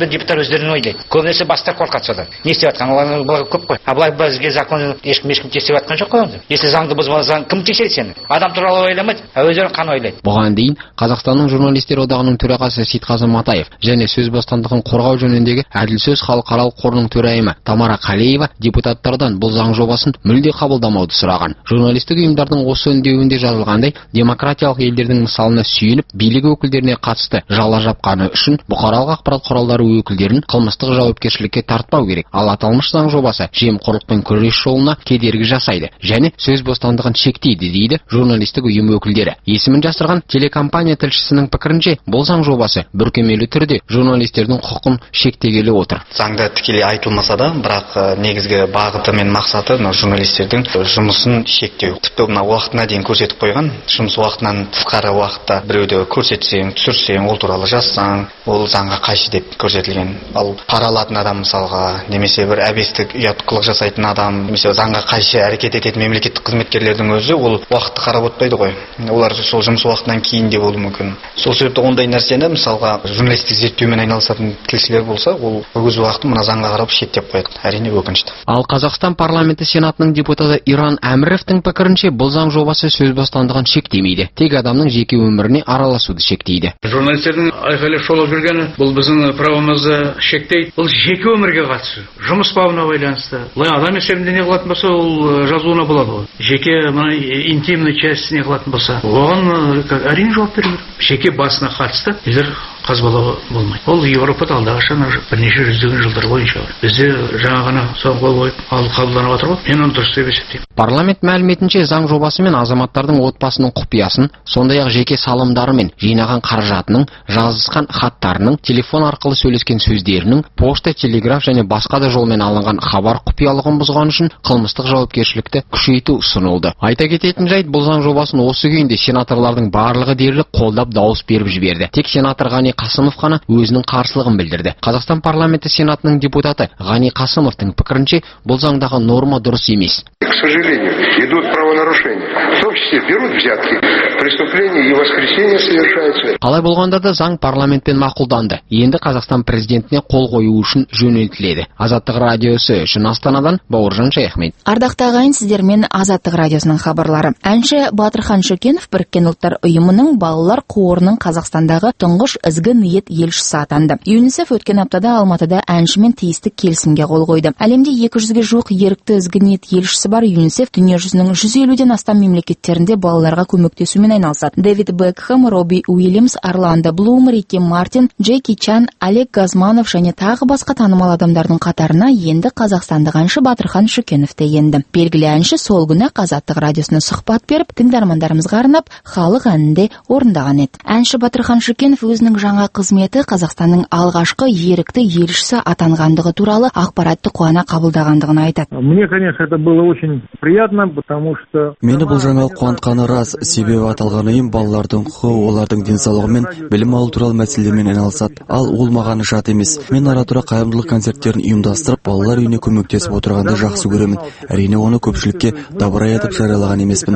өздерінің депутаттар өздерінің ойлайды. Көбінесе бастар қорқады содан. Не істеп жатқан? Олар былай көп қой. А былай бізге закон ешкім ешкім тексеріп жатқан жоқ қой онда. Если заңды бұзбаған заң кім тексереді сені? Адам туралы ойламайды, а өздері қаны ойлайды. Бұған дейін Қазақстанның журналистер одағының төрағасы Сейтқазы Матаев және сөз бостандығын қорғау жөніндегі Әділ сөз халықаралық қорының төрайымы Тамара Қалеева депутаттардан бұл заң жобасын мүлде қабылдамауды сұраған. Журналистік ұйымдардың осы үндеуінде жазылғандай, демократиялық елдердің мысалына сүйеніп, билік өкілдеріне қатысты жала жапқаны үшін бұқаралық ақпарат құралдары өкілдерін қылмыстық жауапкершілікке тартпау керек. Ал аталмыш заң жобасы жемқорлықпен күрес жолына кедергі жасайды және сөз бостандығын шектейді дейді журналистік ұйым өкілдері. Есімін жасырған телекомпания тілшісінің пікірінше, бұл заң жобасы бүркемелі түрде журналистердің құқын шектегелі отыр. Заңда тікелей айтылмаса да, бірақ негізгі бағыты мен мақсаты журналистердің жұмысын шектеу. Тіпті мына уақытына дейін көрсетіп қойған, жұмыс уақытынан тысқары уақытта біреуді көрсетсең, түсірсең, ол туралы жазсаң, ол заңға қайшы деп көрсетілген. Ал пара алатын адам мысалға, немесе бір әбестік, ұяттықлық жасайтын адам, немесе заңға қайшы әрекет ететін мемлекеттік қызметкерлердің өзі ол уақытты қарап отпайды ғой. Олар сол жұмыс уақытынан кейін де болуы мүмкін. Сол себепті ондай нәрсені мысалға журналистік зерттеумен айналысатын тілшілер болса, ол өз уақытын мына заңға қарап шеттеп қояды. Әрине өкінішті. Ал Қазақстан парламенті сенатының депутаты Иран Әміровтің пікірінше, бұл заң жобасы сөз бостандығын шектемейді, тек адамның жеке өміріне араласуды шектейді. Журналистердің айқайлап шолып жүргені бұл біздің правомызды шектейді. Бұл жеке өмірге қатысты, жұмыс бабына байланысты. Бұлай адам есебінде не қылатын болса, ол жазуына болады ғой. Жеке интимный часть не қылатын болса, оған әрине жауап беру керек. Жеке басына қатысты елдер қазбалауы болмайды. Ол Европада алдағашан бірнеше жүздеген жылдар бойынша бар. Бізде жаңа ғана соған қол қойып алып қабылданып жатыр ғой. Мен оны дұрыс деп есептеймін. Парламент мәліметінше, заң жобасымен азаматтардың отбасының құпиясын, сондай-ақ жеке салымдары мен жинаған қаражатының, жазысқан хаттарының, телефон арқылы сөйлескен сөздерінің, пошта, телеграф және басқа да жолмен алынған хабар құпиялығын бұзған үшін қылмыстық жауапкершілікті күшейту ұсынылды. Айта кететін жайт, бұл заң жобасын осы күйінде сенаторлардың барлығы дерлік қолдап дауыс беріп жіберді. Тек сенатор Ғани Қасымов қана өзінің қарсылығын білдірді. Қазақстан парламенті сенатының депутаты Ғани Қасымовтың пікірінше, бұл заңдағы норма дұрыс емес. К сожалению, идут правонарушения. В том числе берут взятки, преступления и воскресенья совершаются. Қалай болғанда да заң парламентпен мақұлданды. Енді Қазақстан президентіне қол қою үшін жөнелтіледі. Азаттық радиосы үшін Астанадан Бауыржан Шаяхмет. Ардақта ағайын, сіздермен Азаттық радиосының хабарлары. Әнші Батырхан Шүкенов Біріккен ұлттар ұйымының балалар қорының Қазақстандағы тұңғыш ізгі ниет елшісі атанды. ЮНИСЕФ өткен аптада Алматыда әншімен тиісті келісімге қол қойды. Әлемде екі жүзге жуық ерікті ізгі ниет елшісі бар. ЮНИСЕФ дүние жүзінің жүз елуден астам мемлекеттерінде балаларға көмектесумен айналысады. Дэвид Бекхэм, Робби Уильямс, Орландо Блум, Рики Мартин, Джеки Чан, Олег Газманов және тағы басқа танымал адамдардың қатарына енді қазақстандық әнші Батырхан Шүкенов те енді. Белгілі әнші сол күні Азаттық радиосына сұхбат беріп, тыңдармандарымызға арнап халық әнінде орындаған еді. Әнші Батырхан Шүкенов өзінің жаңа қызметі Қазақстанның алғашқы ерікті елшісі атанғандығы туралы ақпаратты қуана қабылдағандығын айтады. Мне, конечно, это было очень приятно, потому что Мені бұл жаңалық қуантқаны рас, себебі аталған ұйым балалардың құқы, олардың денсаулығы мен білім алу туралы мәселелермен айналысады. Ал ол маған жат емес. Мен ара-тұра қайырымдылық концерттерін ұйымдастырып, балалар үйіне көмектесіп отырғанды жақсы көремін. Әрине оны көпшілікке дабырай етіп жариялаған емеспін.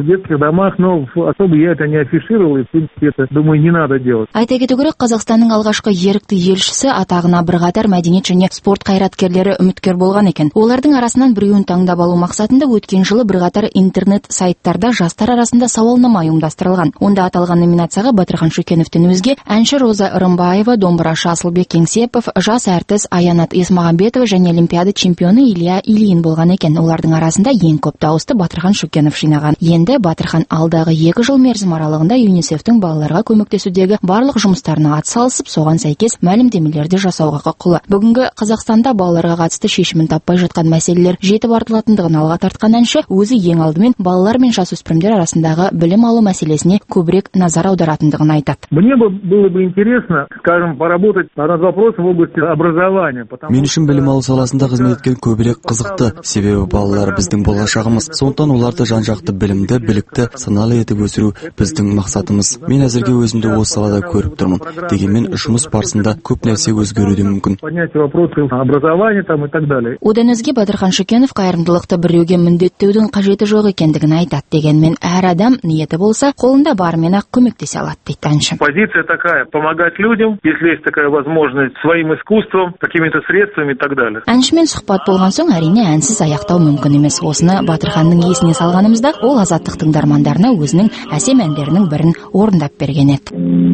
Айта кету керек, Қазақстанның алғашқы ерікті елшісі атағына бірқатар мәдениет және спорт қайраткерлері үміткер болған екен. Олардың арасынан біреуін таңдап алу мақсатында өткен жылы бірқатар интернет сайттарда жастар арасында сауалнама ұйымдастырылған. Онда аталған номинацияға Батырхан Шүкеновтен өзге әнші Роза Рымбаева, домбырашы Асылбек Кеңсепов, жас әртіс Аянат Есмағамбетова және олимпиада чемпионы Илья Ильин болған екен. Олардың арасында ең көп дауысты Батырхан Шүкенов жинаған. Енді Батырхан алдағы екі жыл мерзім аралығында ЮНИСЕФтің балаларға көмектесудегі барлық жұмыстарына атсалысып, соған сәйкес мәлімдемелерді жасауға құқылы. Бүгінгі Қазақстанда балаларға қатысты шешімін таппай жатқан мәселелер жетіп артылатындығын алға тартқан әнші өзі ең алдымен балалар мен жасөспірімдер арасындағы білім алу мәселесіне көбірек назар аударатындығын айтады. Мне было бы интересно, скажем, поработать над вопросом в области образования. Мен үшін білім алу саласында қызмет еткен көбірек қызықты, себебі балалар біздің болашағымыз. Сондықтан оларды жан-жақты білімді, білікті, саналы етіп өсіру біздің мақсатымыз. Мен әзірге өзімді осы салада көріп тұрмын. болмаймын. Дегенмен жұмыс барысында көп нәрсе өзгеруі мүмкін. Понятие вопросы образования там и так далее. Одан өзге Батырхан Шүкенов қайырымдылықты біреуге міндеттеудің қажеті жоқ екендігін айтады. Дегенмен әр адам ниеті болса, қолында барымен-ақ көмектесе алады дейді әнші. Позиция такая: помогать людям, если есть такая возможность, своим искусством, какими-то средствами и так далее. Әншімен сұхбат болған соң әрине әнсіз аяқтау мүмкін емес. Осыны Батырханның есіне салғанымызда ол азаттық тыңдармандарына өзінің әсем әндерінің бірін орындап берген еді.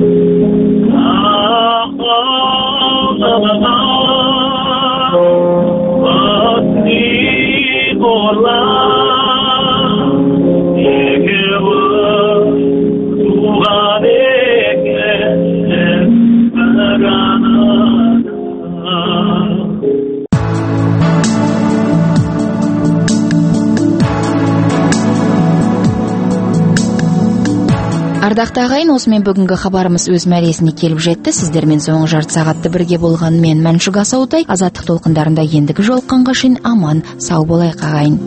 Ардақты ағайын, осымен бүгінгі хабарымыз өз мәресіне келіп жетті. Сіздермен соңғы жарты сағатты бірге болған мен Мәншүк Асаутай. Азаттық толқындарында ендігі жолыққанға шейін аман, сау болайық ағайын.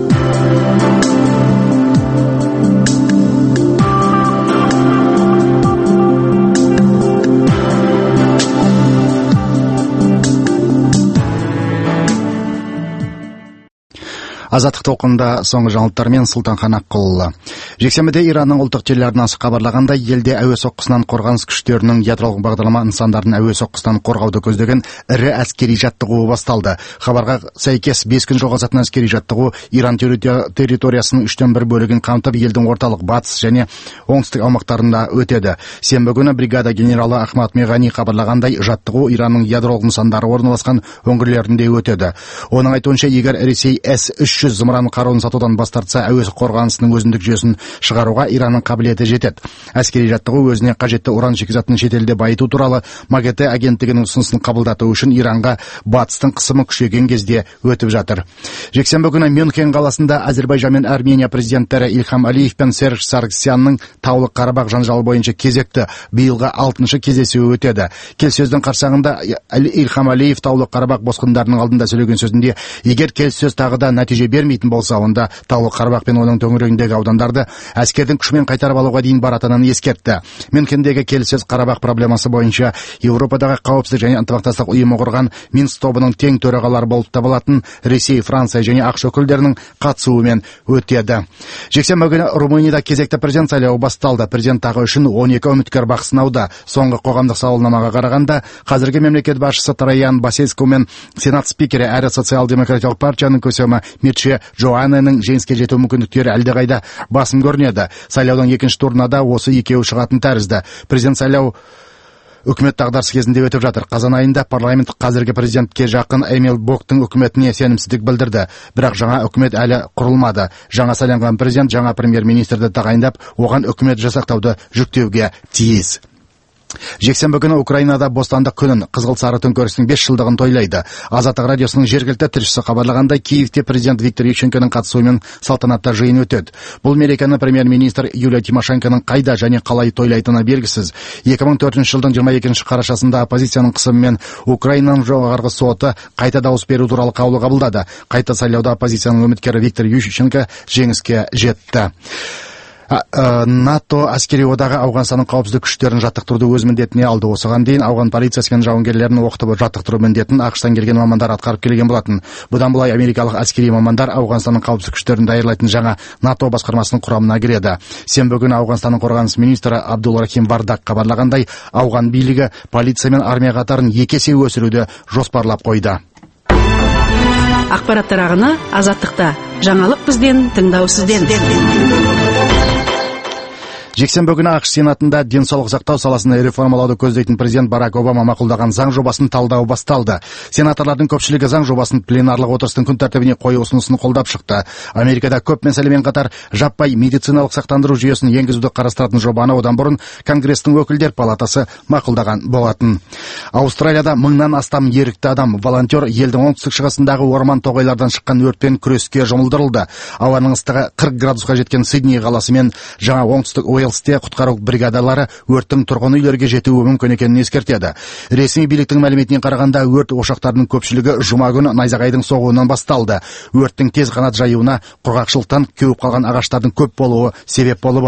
Азаттық толқында соңғы жаңалықтармен Сұлтанхан Аққұлұлы. Жексенбіде Иранның ұлттық телеарнасы хабарлағандай, елде әуе соққысынан қорғаныс күштерінің ядролық бағдарлама нысандарын әуе соққысынан қорғауды көздеген ірі әскери жаттығуы басталды. Хабарға сәйкес бес күн жалғасатын әскери жаттығу Иран территориясының үштен бір бөлігін қамтып, елдің орталық, батыс және оңтүстік аумақтарында өтеді. Сенбі күні бригада генералы Ахмад Меғани хабарлағандай, жаттығу Иранның ядролық нысандары орналасқан өңірлерінде өтеді. Оның айтуынша, егер Ресей эс үш жүз зымыран қаруын сатудан бас тартса, әуе қорғанысының өзіндік жүйесін шығаруға Иранның қабілеті жетеді. Әскери жаттығу өзіне қажетті уран шикізатын шетелде байыту туралы МАГАТЭ агенттігінің ұсынысын қабылдату үшін Иранға батыстың қысымы күшейген кезде өтіп жатыр. Жексенбі күні Мюнхен қаласында Әзербайжан мен Армения президенттері Ильхам Алиев пен Серж Саргсянның Таулы Қарабақ жанжалы бойынша кезекті биылғы алтыншы кездесуі өтеді. Келіссөздің қарсаңында Ильхам Алиев Таулы Қарабақ босқындарының алдында сөйлеген сөзінде, егер келіссөз тағы да нәтиже бермейтін болса, онда Таулы Қарабақ пен оның төңірегіндегі аудандарды әскердің күшімен қайтарып алуға дейін баратынын ескертті. Мюнхендегі келіссөз Қарабақ проблемасы бойынша Еуропадағы қауіпсіздік және ынтымақтастық ұйымы құрған Минск тобының тең төрағалары болып табылатын Ресей, Франция және ақш өкілдерінің қатысуымен өтеді. Жексенбі күні Румынияда кезекті президент сайлауы басталды. Президент тағы үшін он екі үміткер бақ сынауда. Соңғы қоғамдық сауалнамаға қарағанда, қазіргі мемлекет басшысы Траян Басеску мен Сенат спикері әрі социал-демократиялық партияның көсемі Мирче Джоаннаның жеңіске жету мүмкіндіктері әлдеқайда басым көрінеді. Сайлаудың екінші турына да осы екеуі шығатын тәрізді. Президент сайлау үкімет дағдарыс кезінде өтіп жатыр. Қазан айында парламент қазіргі президентке жақын Эмил Боктың үкіметіне сенімсіздік білдірді. Бірақ жаңа үкімет әлі құрылмады. Жаңа сайланған президент жаңа премьер-министрді тағайындап, оған үкімет жасақтауды жүктеуге тиіс. Жексенбі күні Украинада бостандық күнін, қызғылт сары төңкерістің бес жылдығын тойлайды. Азаттық радиосының жергілікті тілшісі хабарлағандай, Киевте президент Виктор Ющенконың қатысуымен салтанатты жиын өтеді. Бұл мерекені премьер-министр Юлия Тимошенконың қайда және қалай тойлайтыны белгісіз. екі мың төртінші жылдың жиырма екінші қарашасында оппозицияның қысымымен Украинаның жоғарғы соты қайта дауыс беру туралы қаулы қабылдады. Қайта сайлауда оппозицияның үміткері Виктор Ющенко жеңіске жетті. НАТО әскери одағы Ауғанстанның қауіпсіздік күштерін жаттықтыруды өз міндетіне алды. Осыған дейін ауған полициясы мен жауынгерлерін оқытып жаттықтыру міндетін ақштан келген мамандар атқарып келген болатын. Бұдан былай америкалық әскери мамандар Ауғанстанның қауіпсіздік күштерін даярлайтын жаңа НАТО басқармасының құрамына кіреді. Сенбі күні Ауғанстанның қорғаныс министрі Абдулрахим Бардак хабарлағандай, ауған билігі полиция мен армия қатарын екі есе өсіруді жоспарлап қойды. Ақпараттар ағыны Азаттықта. Жаңалық бізден, тыңдау сізден. Жексенбі күні ақш сенатында денсаулық сақтау саласында реформалауды көздейтін президент Барак Обама мақұлдаған заң жобасын талдау басталды. Сенаторлардың көпшілігі заң жобасын пленарлық отырыстың күн тәртібіне қою ұсынысын қолдап шықты. Америкада көп мәселемен қатар жаппай медициналық сақтандыру жүйесін енгізуді қарастыратын жобаны одан бұрын Конгрестің өкілдер палатасы мақұлдаған болатын. Аустралияда мыңнан астам ерікті адам, волонтер елдің оңтүстік шығысындағы орман тоғайлардан шыққан өртпен күреске жұмылдырылды. Ауаның ыстығы қырық градусқа жеткен Сидней қаласы мен жаңа оңтүстік Уэльсте құтқару бригадалары өрттің тұрғын үйлерге жетуі мүмкін екенін ескертеді. Ресми биліктің мәліметіне қарағанда, өрт ошақтарының көпшілігі жұма күні найзағайдың соғуынан басталды. Өрттің тез қанат жаюына құрғақшылықтан кеуіп қалған ағаштардың көп болуы себеп болып отыр.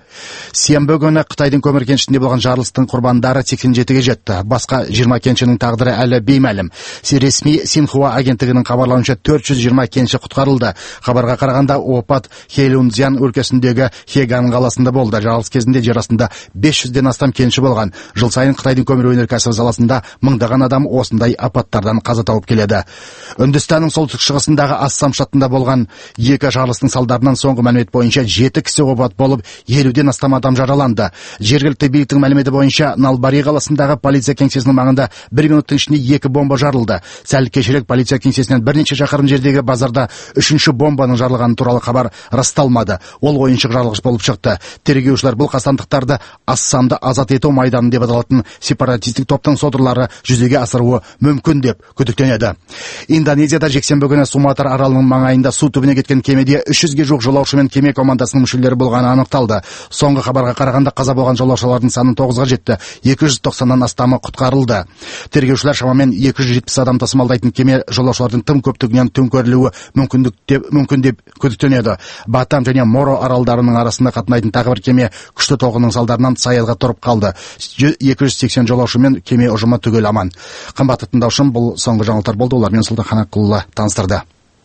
Сенбі күні Қытайдың көмір кенішінде болған жарылыстың құрбандары сексен жетіге жетті. Басқа жиырма кеншінің тағдыры әлі беймәлім. Ресми Синхуа агенттігінің хабарлауынша төрт жүз жиырма кенші құтқарылды. Хабарға қарағанда опат Хэйлунцзян өлкесіндегі Хеган қаласында болды. Жарылыс кезінде жер астында бес жүзден астам кенші болған. Жыл сайын Қытайдың көмір өнеркәсібі саласында мыңдаған адам осындай апаттардан қаза тауып келеді. Үндістанның солтүстік шығысындағы Ассам штатында болған екі жарылыстың салдарынан соңғы мәлімет бойынша жеті кісі опат болып, елуден астам адам жараланды. Жергілікті биліктің мәліметі бойынша Налбари қаласындағы полиция кеңсесінің маңында бір минуттың ішінде екі бомба жарылды. Сәл кешірек полиция кеңсесінен бірнеше шақырым жердегі базарда үшінші бомбаның жарылғаны туралы хабар расталмады. Ол ойыншық жарылғыш болып шықты. Тергеушілер бұл қастандықтарды Ассамды азат ету майданы деп аталатын сепаратистік топтың содырлары жүзеге асыруы мүмкін деп күдіктенеді. Индонезияда жексенбі күні Суматра аралының маңайында су түбіне кеткен кемеде үш жүзге жуық жолаушы мен кеме командасының мүшелері болғаны анықталды. Соңғы хабарға қарағанда қаза болған жолаушылардың саны тоғызға жетті. екі жүз тоқсаннан астамы құтқарылды. Тергеушілер шамамен екі жүз жетпіс адам тасымалдайтын кеме жолаушылардың тым көптігінен төңкерілуі мүмкін деп мүмкін деп күдіктенеді. Батам және Моро аралдарының арасында қатынайтын тағы бір кеме күшті толқынның салдарынан саязға тұрып қалды. екі жүз сексен жолаушы мен кеме ұжымы түгел аман. Қымбатты тыңдаушым, бұл соңғы жаңалықтар болды. Олармен Сұлтан Қанақұлы таныстырды.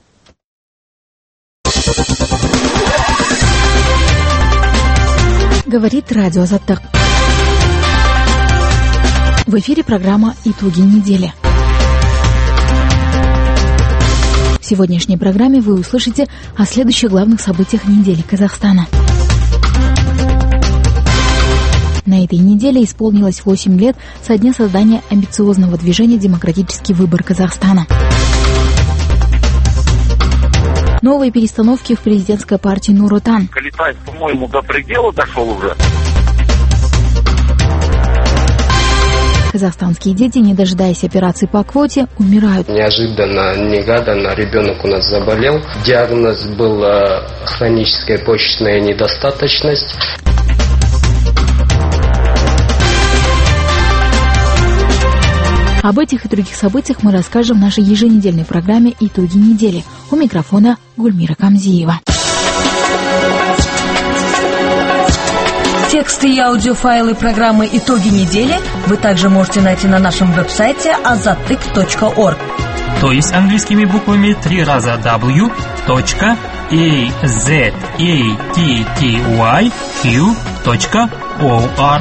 Говорит радио Азаттық. В эфире программа «Итоги недели». В сегодняшней программе вы услышите о следующих главных событиях недели Казахстана. На этой неделе исполнилось восемь лет со дня создания амбициозного движения «Демократический выбор Казахстана». Новые перестановки в президентской партии Нур-Отан. Калитаев, по-моему, до предела дошел уже. Казахстанские дети, не дожидаясь операции по квоте, умирают. Неожиданно, негаданно ребенок у нас заболел. Диагноз был хроническая почечная недостаточность. Об этих и других событиях мы расскажем в нашей еженедельной программе «Итоги недели». У микрофона Гульмира Камзиева. Тексты и аудиофайлы программы «Итоги недели» вы также можете найти на нашем веб-сайте азаттык точка орг. То есть английскими буквами три раза дабл ю точка эй зет эй ти ти уай кью точка орг.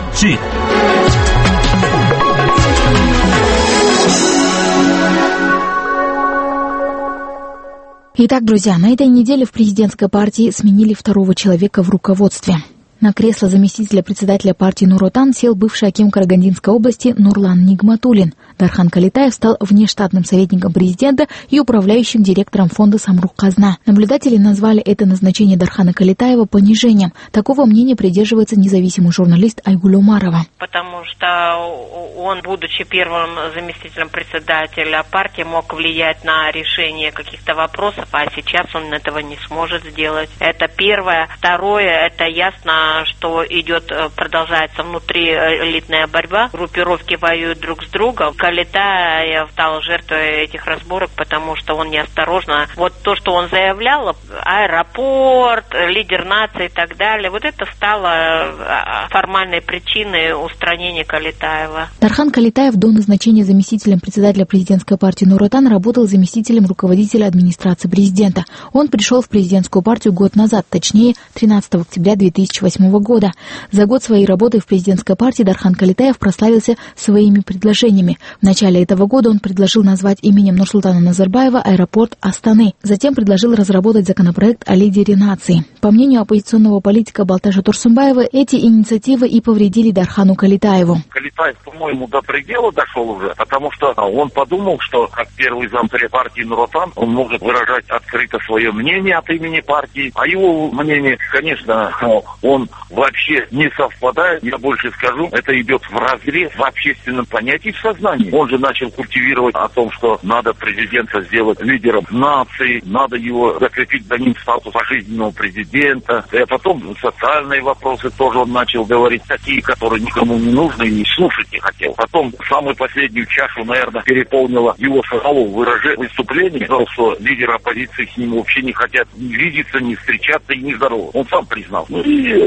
Итак, друзья, на этой неделе в президентской партии сменили второго человека в руководстве. На кресло заместителя председателя партии Нур-Отан сел бывший аким Карагандинской области Нурлан Нигматуллин. Дархан Калитаев стал внештатным советником президента и управляющим директором фонда «Самрук-Казна». Наблюдатели назвали это назначение Дархана Калитаева понижением. Такого мнения придерживается независимый журналист Айгуль Умарова. Потому что он, будучи первым заместителем председателя партии, мог влиять на решение каких-то вопросов, а сейчас он этого не сможет сделать. Это первое. Второе, это ясно, что идет, продолжается внутриэлитная борьба. Группировки воюют друг с другом. Калитаев стал жертвой этих разборок, потому что он неосторожно. Вот то, что он заявлял, аэропорт, лидер нации и так далее, вот это стало формальной причиной устранения Калитаева. Дархан Калитаев до назначения заместителем председателя президентской партии Нур-Отан работал заместителем руководителя администрации президента. Он пришел в президентскую партию год назад, точнее тринадцатого октября две тысячи восьмого года. За год своей работы в президентской партии Дархан Калитаев прославился своими предложениями. В начале этого года он предложил назвать именем Нурсултана Назарбаева аэропорт Астаны. Затем предложил разработать законопроект о лидере нации. По мнению оппозиционного политика Балташа Турсунбаева, эти инициативы и повредили Дархану Калитаеву. Калитаев, по-моему, до предела дошел уже, потому что он подумал, что как первый зампред партии Нур-Отан он может выражать открыто свое мнение от имени партии, а его мнение, конечно, он вообще не совпадает. Я больше скажу, это идет вразрез в общественном понятии, в сознании. Он же начал культивировать о том, что надо президента сделать лидером нации, надо его закрепить за ним статус пожизненного президента. И потом социальные вопросы тоже он начал говорить, такие, которые никому не нужны и слушать не хотел. Потом самую последнюю чашу, наверное, переполнило его самого выражение выступления, что лидеры оппозиции с ним вообще не хотят ни видеться, ни встречаться и не здороваться. Он сам признал. Ну и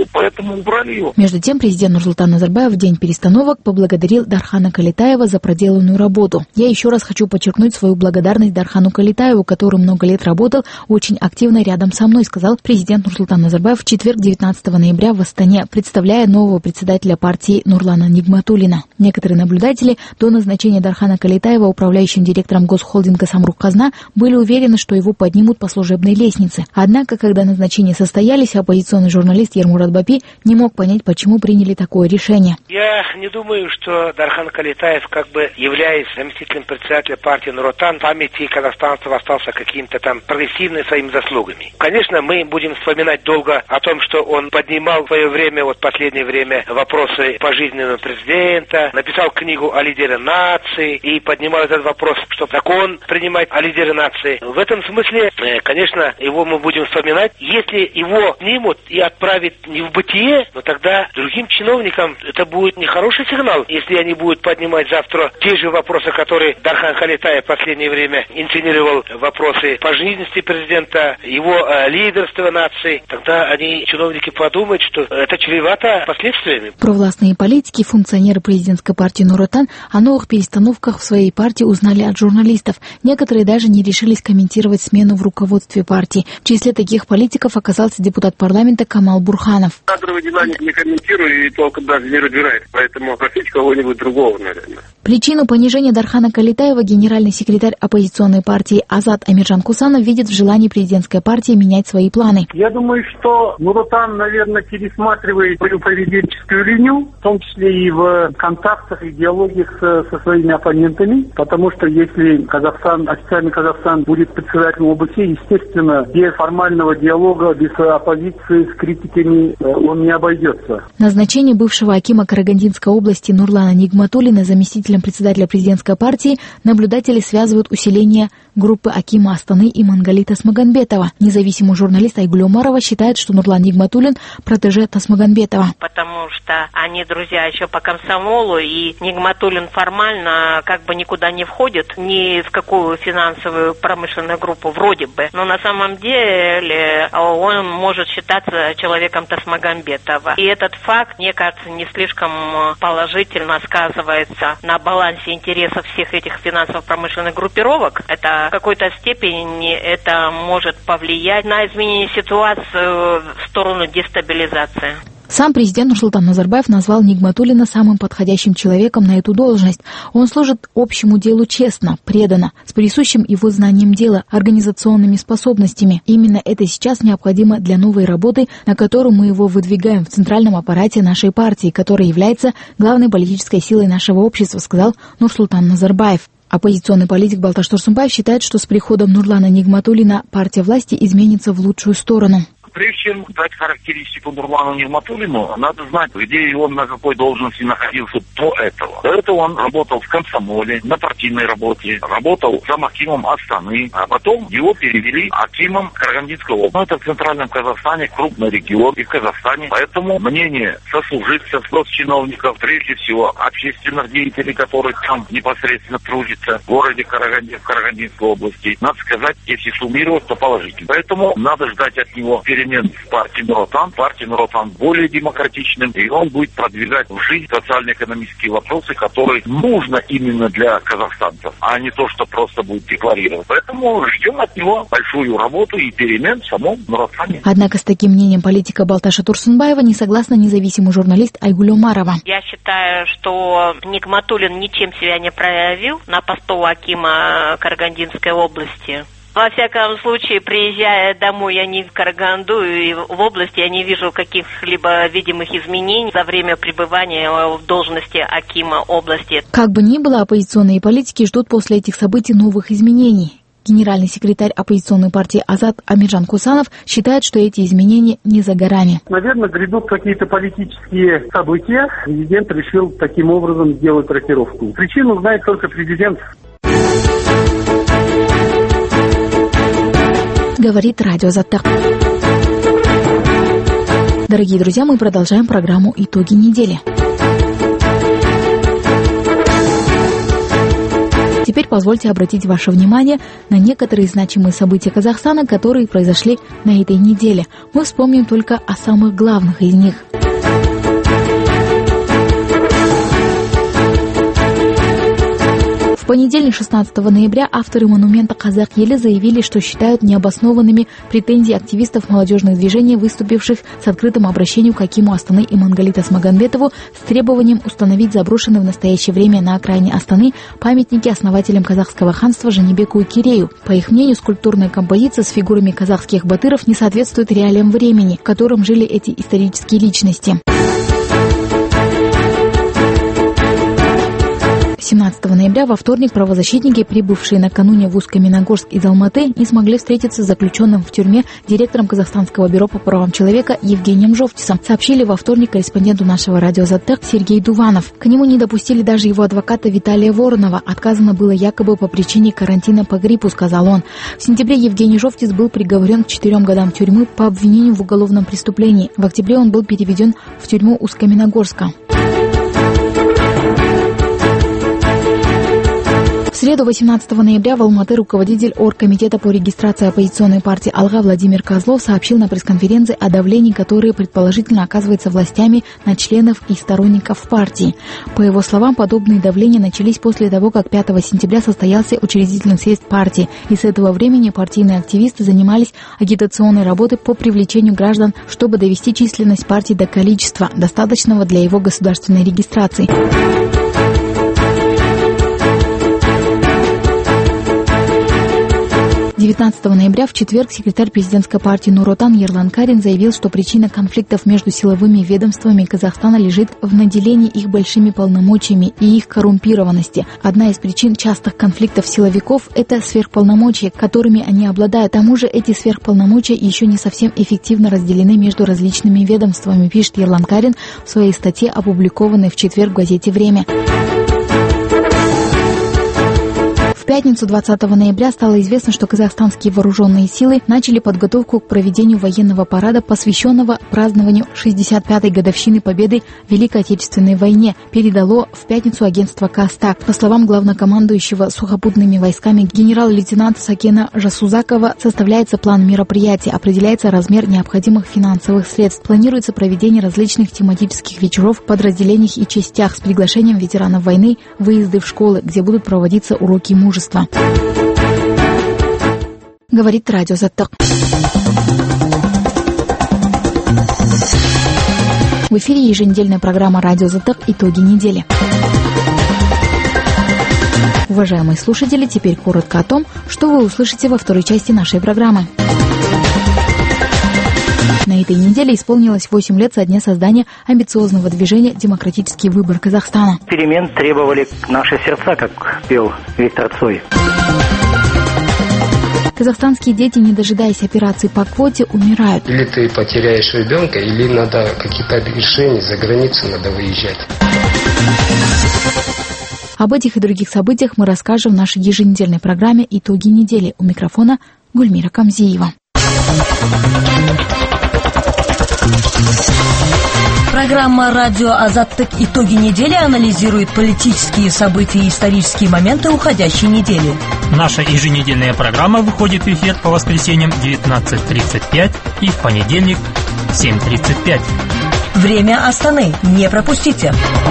поэтому убрали его. Между тем, президент Нурсултан Назарбаев в день перестановок поблагодарил Дархана Калетаева за проделанную работу. Я еще раз хочу подчеркнуть свою благодарность Дархану Калетаеву, который много лет работал очень активно рядом со мной, сказал президент Нурсултан Назарбаев в четверг, девятнадцатого ноября в Астане, представляя нового председателя партии Нурлана Нигматуллина. Некоторые наблюдатели до назначения Дархана Калетаева управляющим директором госхолдинга «Самрух-Казна» были уверены, что его поднимут по служебной лестнице. Однако, когда назначения состоялись, оппозиционный журналист Ермурат Бапи не мог понять, почему приняли такое решение. Я не думаю, что Дархан Калетаев, как бы являясь заместителем председателя партии Нур-Отан, в памяти казахстанцев остался каким-то там прогрессивным своими заслугами. Конечно, мы будем вспоминать долго о том, что он поднимал в свое время, вот последнее время, вопросы пожизненного президента, написал книгу о лидере нации и поднимал этот вопрос, что закон принимать о лидере нации. В этом смысле, конечно, его мы будем вспоминать. Если его снимут и отправят не в бытие, но тогда другим чиновникам это будет нехороший сигнал, если они будут поднимать завтра те же вопросы, которые Дархан Калетаев в последнее время инсценировал, вопросы пожизненности президента, его э, лидерства нации. Тогда они, чиновники, подумают, что это чревато последствиями. Провластные политики, функционеры президентской партии Нур-Отан о новых перестановках в своей партии узнали от журналистов. Некоторые даже не решились комментировать смену в руководстве партии. В числе таких политиков оказался депутат парламента Камал Бурханов. Кадровые дела не комментирую и толком даже не разбираюсь, поэтому просить кого-нибудь другого, наверное. Причину понижения Дархана Калетаева генеральный секретарь оппозиционной партии Азат Амиржан Кусанов видит в желании президентской партии менять свои планы. Я думаю, что Нур-Отан, наверное, пересматривает свою поведенческую линию, в том числе и в контактах и диалогах со, со своими оппонентами, потому что если Казахстан, официальный Казахстан будет председателем ОБСЕ, естественно, без формального диалога, без оппозиции, с критиками он не обойдется. Назначение бывшего акима Карагандинской области Нурлана Нигматуллина заместителем председателя президентской партии наблюдатели связывают усиление группы акима Астаны и Мангалита Тасмагамбетова. Независимый журналист Айгуль Омарова считает, что Нурлан Нигматуллин протеже Тасмагамбетова. Потому что они друзья еще по комсомолу, и Нигматуллин формально как бы никуда не входит, ни в какую финансовую промышленную группу вроде бы. Но на самом деле он может считаться человеком Тасмагамбетова. И этот факт, мне кажется, не слишком положительно сказывается на балансе интересов всех этих финансово-промышленных группировок. Это в какой-то степени это может повлиять на изменение ситуации в сторону дестабилизации. Сам президент Нурсултан Назарбаев назвал Нигматуллина самым подходящим человеком на эту должность. Он служит общему делу честно, преданно, с присущим его знанием дела, организационными способностями. Именно это сейчас необходимо для новой работы, на которую мы его выдвигаем в центральном аппарате нашей партии, которая является главной политической силой нашего общества, сказал Нурсултан Назарбаев. Оппозиционный политик Балташ Турсунбаев считает, что с приходом Нурлана Нигматуллина партия власти изменится в лучшую сторону. Прежде чем дать характеристику Нурлану Нигматуллину, надо знать, где он на какой должности находился до этого. До этого он работал в комсомоле, на партийной работе, работал замакимом Астаны, а потом его перевели акимом Карагандинской области. Но это в центральном Казахстане, крупный регион и в Казахстане. Поэтому мнение сослуживцев, госчиновников, прежде всего общественных деятелей, которые там непосредственно трудятся в городе Караганде, в Карагандинской области, надо сказать, если суммировать, то положительно. Поэтому надо ждать от него перемен в партии Нур-Отан. Партия Нур-Отан более демократичным, и он будет продвигать в жизнь социально-экономические вопросы, которые нужно именно для казахстанцев, а не то, что просто будет декларировать. Поэтому ждем от него большую работу и перемен в самом Нур-Отане. Однако с таким мнением политика Балташа Турсунбаева не согласна независимый журналист Айгуль Омарова. Я считаю, что Нигматуллин ничем себя не проявил на посту акима Карагандинской области. Во всяком случае, приезжая домой, я не в Караганду и в области, я не вижу каких-либо видимых изменений за время пребывания в должности акима области. Как бы ни было, оппозиционные политики ждут после этих событий новых изменений. Генеральный секретарь оппозиционной партии Азат Амиржан Кусанов считает, что эти изменения не за горами. Наверное, грядут какие-то политические события. Президент решил таким образом сделать рокировку. Причину знает только президент. Говорит радио Заттак. Дорогие друзья, мы продолжаем программу «Итоги недели». Теперь позвольте обратить ваше внимание на некоторые значимые события Казахстана, которые произошли на этой неделе. Мы вспомним только о самых главных из них. В понедельник, шестнадцатого ноября, авторы монумента «Казах Елі» заявили, что считают необоснованными претензии активистов молодежных движений, выступивших с открытым обращением к Акиму Астаны Имангалиту Смагамбетову с требованием установить заброшенные в настоящее время на окраине Астаны памятники основателям казахского ханства Жанибеку и Кирею. По их мнению, скульптурная композиция с фигурами казахских батыров не соответствует реалиям времени, в котором жили эти исторические личности. семнадцатого ноября, во вторник, правозащитники, прибывшие накануне в Усть-Каменогорск из Алматы, не смогли встретиться с заключенным в тюрьме директором Казахстанского бюро по правам человека Евгением Жовтисом, сообщили во вторник корреспонденту нашего радио «Азаттык» Сергей Дуванов. К нему не допустили даже его адвоката Виталия Воронова. Отказано было якобы по причине карантина по гриппу, сказал он. В сентябре Евгений Жовтис был приговорен к четырем годам тюрьмы по обвинению в уголовном преступлении. В октябре он был переведен в тюрьму Усть-Каменогорска. В среду, восемнадцатого ноября, в Алматы руководитель оргкомитета по регистрации оппозиционной партии «Алга» Владимир Козлов сообщил на пресс-конференции о давлении, которое предположительно оказывается властями на членов и сторонников партии. По его словам, подобные давления начались после того, как пятого сентября состоялся учредительный съезд партии, и с этого времени партийные активисты занимались агитационной работой по привлечению граждан, чтобы довести численность партии до количества, достаточного для его государственной регистрации. девятнадцатого ноября, в четверг, секретарь президентской партии Нур-Отан Ерлан Карин заявил, что причина конфликтов между силовыми ведомствами Казахстана лежит в наделении их большими полномочиями и их коррумпированности. Одна из причин частых конфликтов силовиков – это сверхполномочия, которыми они обладают. К тому же эти сверхполномочия еще не совсем эффективно разделены между различными ведомствами, пишет Ерлан Карин в своей статье, опубликованной в четверг в газете «Время». В пятницу, двадцатого ноября, стало известно, что казахстанские вооруженные силы начали подготовку к проведению военного парада, посвященного празднованию шестьдесят пятой годовщины победы в Великой Отечественной войне, передало в пятницу агентство Кастак. По словам главнокомандующего сухопутными войсками генерал-лейтенанта Сакена Жасузакова, составляется план мероприятий, определяется размер необходимых финансовых средств. Планируется проведение различных тематических вечеров в подразделениях и частях с приглашением ветеранов войны, выезды в школы, где будут проводиться уроки мужества. Говорит радио «Азаттык». В эфире еженедельная программа «Радио Азаттык. Итоги недели». Уважаемые слушатели, теперь коротко о том, что вы услышите во второй части нашей программы. На этой неделе исполнилось восемь лет со дня создания амбициозного движения «Демократический выбор Казахстана». Перемен требовали наши сердца, как пел Виктор Цой. Казахстанские дети, не дожидаясь операции по квоте, умирают. Или ты потеряешь ребенка, или надо какие-то решения, за границу надо выезжать. Об этих и других событиях мы расскажем в нашей еженедельной программе «Итоги недели». У микрофона Гульмира Камзиева. Программа «Радио Азаттык. Итоги недели» анализирует политические события и исторические моменты уходящей недели. Наша еженедельная программа выходит в эфир по воскресеньям в девятнадцать тридцать пять и в понедельник в семь тридцать пять. Время Астаны. Не пропустите.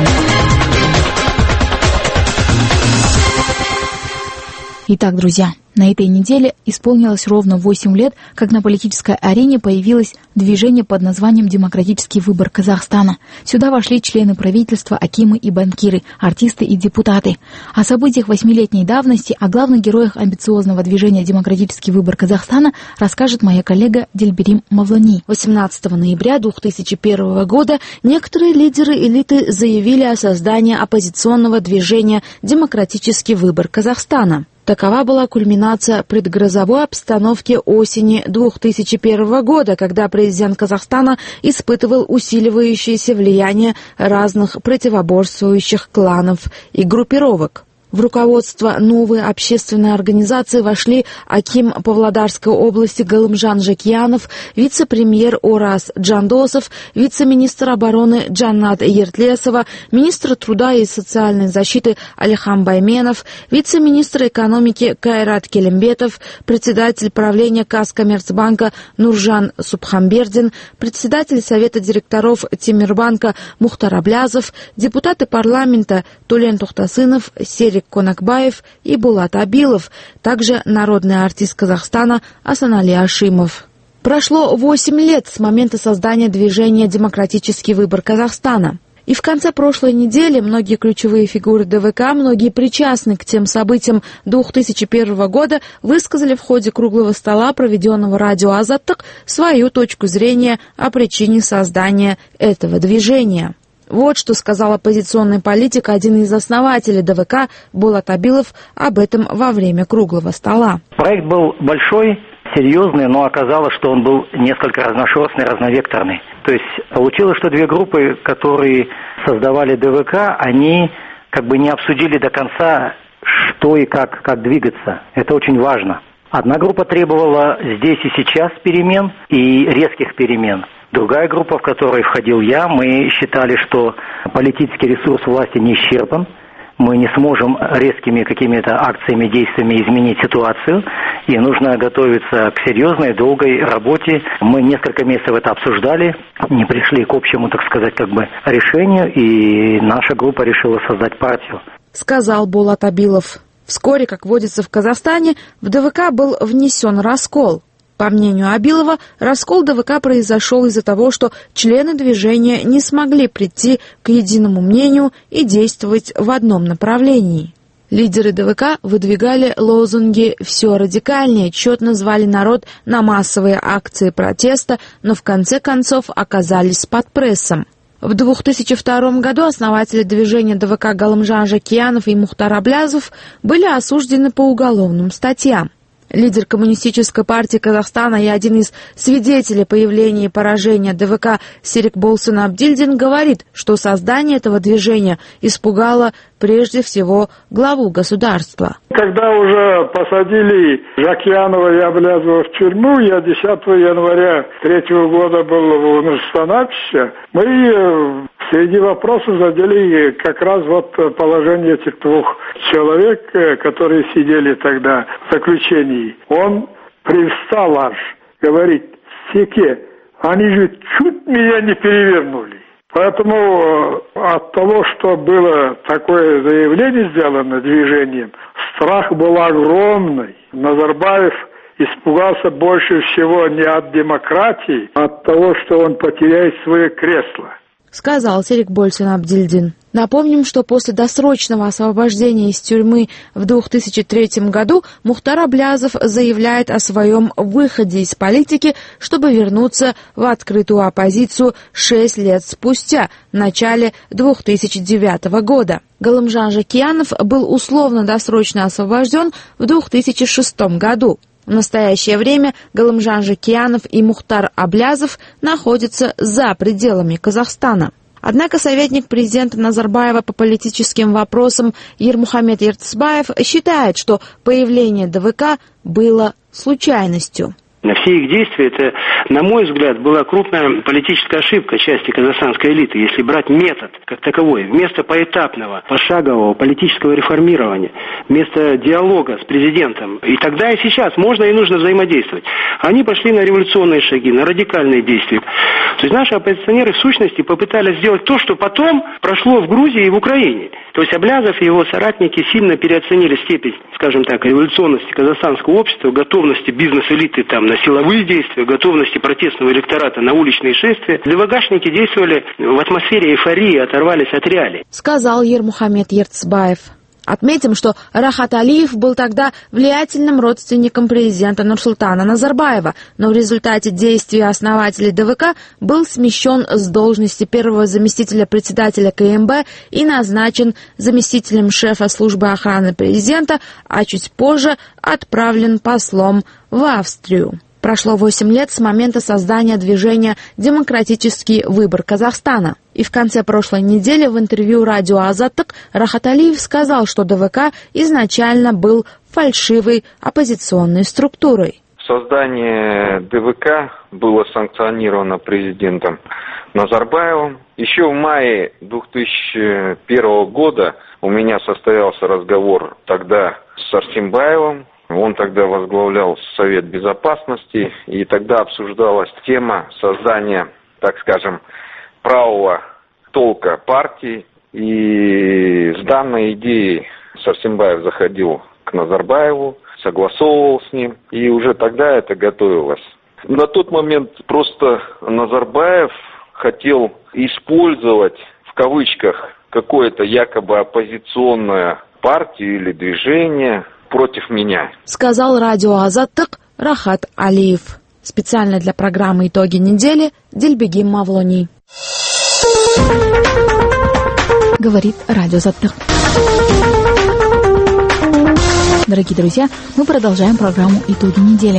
Итак, друзья, на этой неделе исполнилось ровно восемь лет, как на политической арене появилось движение под названием «Демократический выбор Казахстана». Сюда вошли члены правительства, акимы и банкиры, артисты и депутаты. О событиях восьмилетней давности, о главных героях амбициозного движения «Демократический выбор Казахстана» расскажет моя коллега Дильберим Мавлани. восемнадцатого ноября две тысячи первого года некоторые лидеры элиты заявили о создании оппозиционного движения «Демократический выбор Казахстана». Такова была кульминация предгрозовой обстановки осени две тысячи первого года, когда президент Казахстана испытывал усиливающееся влияние разных противоборствующих кланов и группировок. В руководство новой общественной организации вошли аким Павлодарской области Галымжан Жакиянов, вице-премьер Ораз Джандосов, вице-министр обороны Джаннат Ертлесова, министр труда и социальной защиты Алихан Байменов, вице-министр экономики Кайрат Келимбетов, председатель правления Казкоммерцбанка Нуржан Субхамбердин, председатель совета директоров Тимирбанка Мухтар Аблязов, депутаты парламента Тулен Тухтасынов, Серик Конакбаев и Булат Абилов, также народный артист Казахстана Асанали Ашимов. Прошло восемь лет с момента создания движения «Демократический выбор Казахстана». И в конце прошлой недели многие ключевые фигуры ДВК, многие причастные к тем событиям две тысячи первого года, высказали в ходе круглого стола, проведенного радио «Азаттык», свою точку зрения о причине создания этого движения. Вот что сказал оппозиционный политик, один из основателей ДВК Булат Абилов, об этом во время круглого стола. Проект был большой, серьезный, но оказалось, что он был несколько разношерстный, разновекторный. То есть получилось, что две группы, которые создавали ДВК, они как бы не обсудили до конца, что и как, как двигаться. Это очень важно. Одна группа требовала здесь и сейчас перемен и резких перемен. Другая группа, в которой входил я, мы считали, что политический ресурс власти не исчерпан. Мы не сможем резкими какими-то акциями, действиями изменить ситуацию. И нужно готовиться к серьезной, долгой работе. Мы несколько месяцев это обсуждали, не пришли к общему, так сказать, как бы решению. И наша группа решила создать партию. Сказал Булат Абилов. Вскоре, как водится в Казахстане, в ДВК был внесен раскол. По мнению Абилова, раскол ДВК произошел из-за того, что члены движения не смогли прийти к единому мнению и действовать в одном направлении. Лидеры ДВК выдвигали лозунги «все радикальнее», четко звали народ на массовые акции протеста, но в конце концов оказались под прессом. В две тысячи втором году основатели движения ДВК Галымжан Жакиянов и Мухтар Аблязов были осуждены по уголовным статьям. Лидер Коммунистической партии Казахстана и один из свидетелей появления и поражения ДВК Серик Болсын Абдильдин говорит, что создание этого движения испугало прежде всего главу государства. Когда уже посадили Жакиянова и Аблязова в тюрьму, я десятого января третьего года был в Нурсултановиче, мы среди вопросов задели как раз вот положение этих двух человек, которые сидели тогда в заключении. Он привстал аж, говорит: «Секе, они же чуть меня не перевернули». Поэтому от того, что было такое заявление сделано движением, страх был огромный. Назарбаев испугался больше всего не от демократии, а от того, что он потеряет свое кресло. Сказал Серик Болсын Абдильдин. Напомним, что после досрочного освобождения из тюрьмы в две тысячи третьем году Мухтар Аблязов заявляет о своем выходе из политики, чтобы вернуться в открытую оппозицию шесть лет спустя, в начале две тысячи девятого года. Галымжан Жакиянов был условно-досрочно освобожден в две тысячи шестом году. В настоящее время Галымжан Жакиянов и Мухтар Аблязов находятся за пределами Казахстана. Однако советник президента Назарбаева по политическим вопросам Ермухамед Ертысбаев считает, что появление ДВК было случайностью. Все их действия, это, на мой взгляд, была крупная политическая ошибка части казахстанской элиты, если брать метод как таковой. Вместо поэтапного, пошагового политического реформирования, вместо диалога с президентом, и тогда и сейчас можно и нужно взаимодействовать. Они пошли на революционные шаги, на радикальные действия. То есть наши оппозиционеры в сущности попытались сделать то, что потом прошло в Грузии и в Украине. То есть Аблязов и его соратники сильно переоценили степень, скажем так, революционности казахстанского общества, готовности бизнес-элиты там на силовые действия, готовности протестного электората на уличные шествия. ДВГшники действовали в атмосфере эйфории, оторвались от реалий. Сказал Ермухамед Ертысбаев. Отметим, что Рахат Алиев был тогда влиятельным родственником президента Нурсултана Назарбаева, но в результате действий основателей ДВК был смещен с должности первого заместителя председателя КМБ и назначен заместителем шефа службы охраны президента, а чуть позже отправлен послом в Австрию. Прошло восемь лет с момента создания движения «Демократический выбор Казахстана». И в конце прошлой недели в интервью радио «Азаттык» Рахат Алиев сказал, что ДВК изначально был фальшивой оппозиционной структурой. Создание ДВК было санкционировано президентом Назарбаевым. Еще в мае две тысячи первого года у меня состоялся разговор тогда с Арсимбаевым. Он тогда возглавлял Совет Безопасности, и тогда обсуждалась тема создания, так скажем, правого толка партии. И с данной идеей Сарсембаев заходил к Назарбаеву, согласовывал с ним, и уже тогда это готовилось. На тот момент просто Назарбаев хотел использовать, в кавычках, какое-то якобы оппозиционное партию или движение против меня. Сказал радио «Азаттык» Рахат Алиев. Специально для программы «Итоги недели» Дильбегим Мавлони. Говорит радио «Азаттык». Дорогие друзья, мы продолжаем программу «Итоги недели».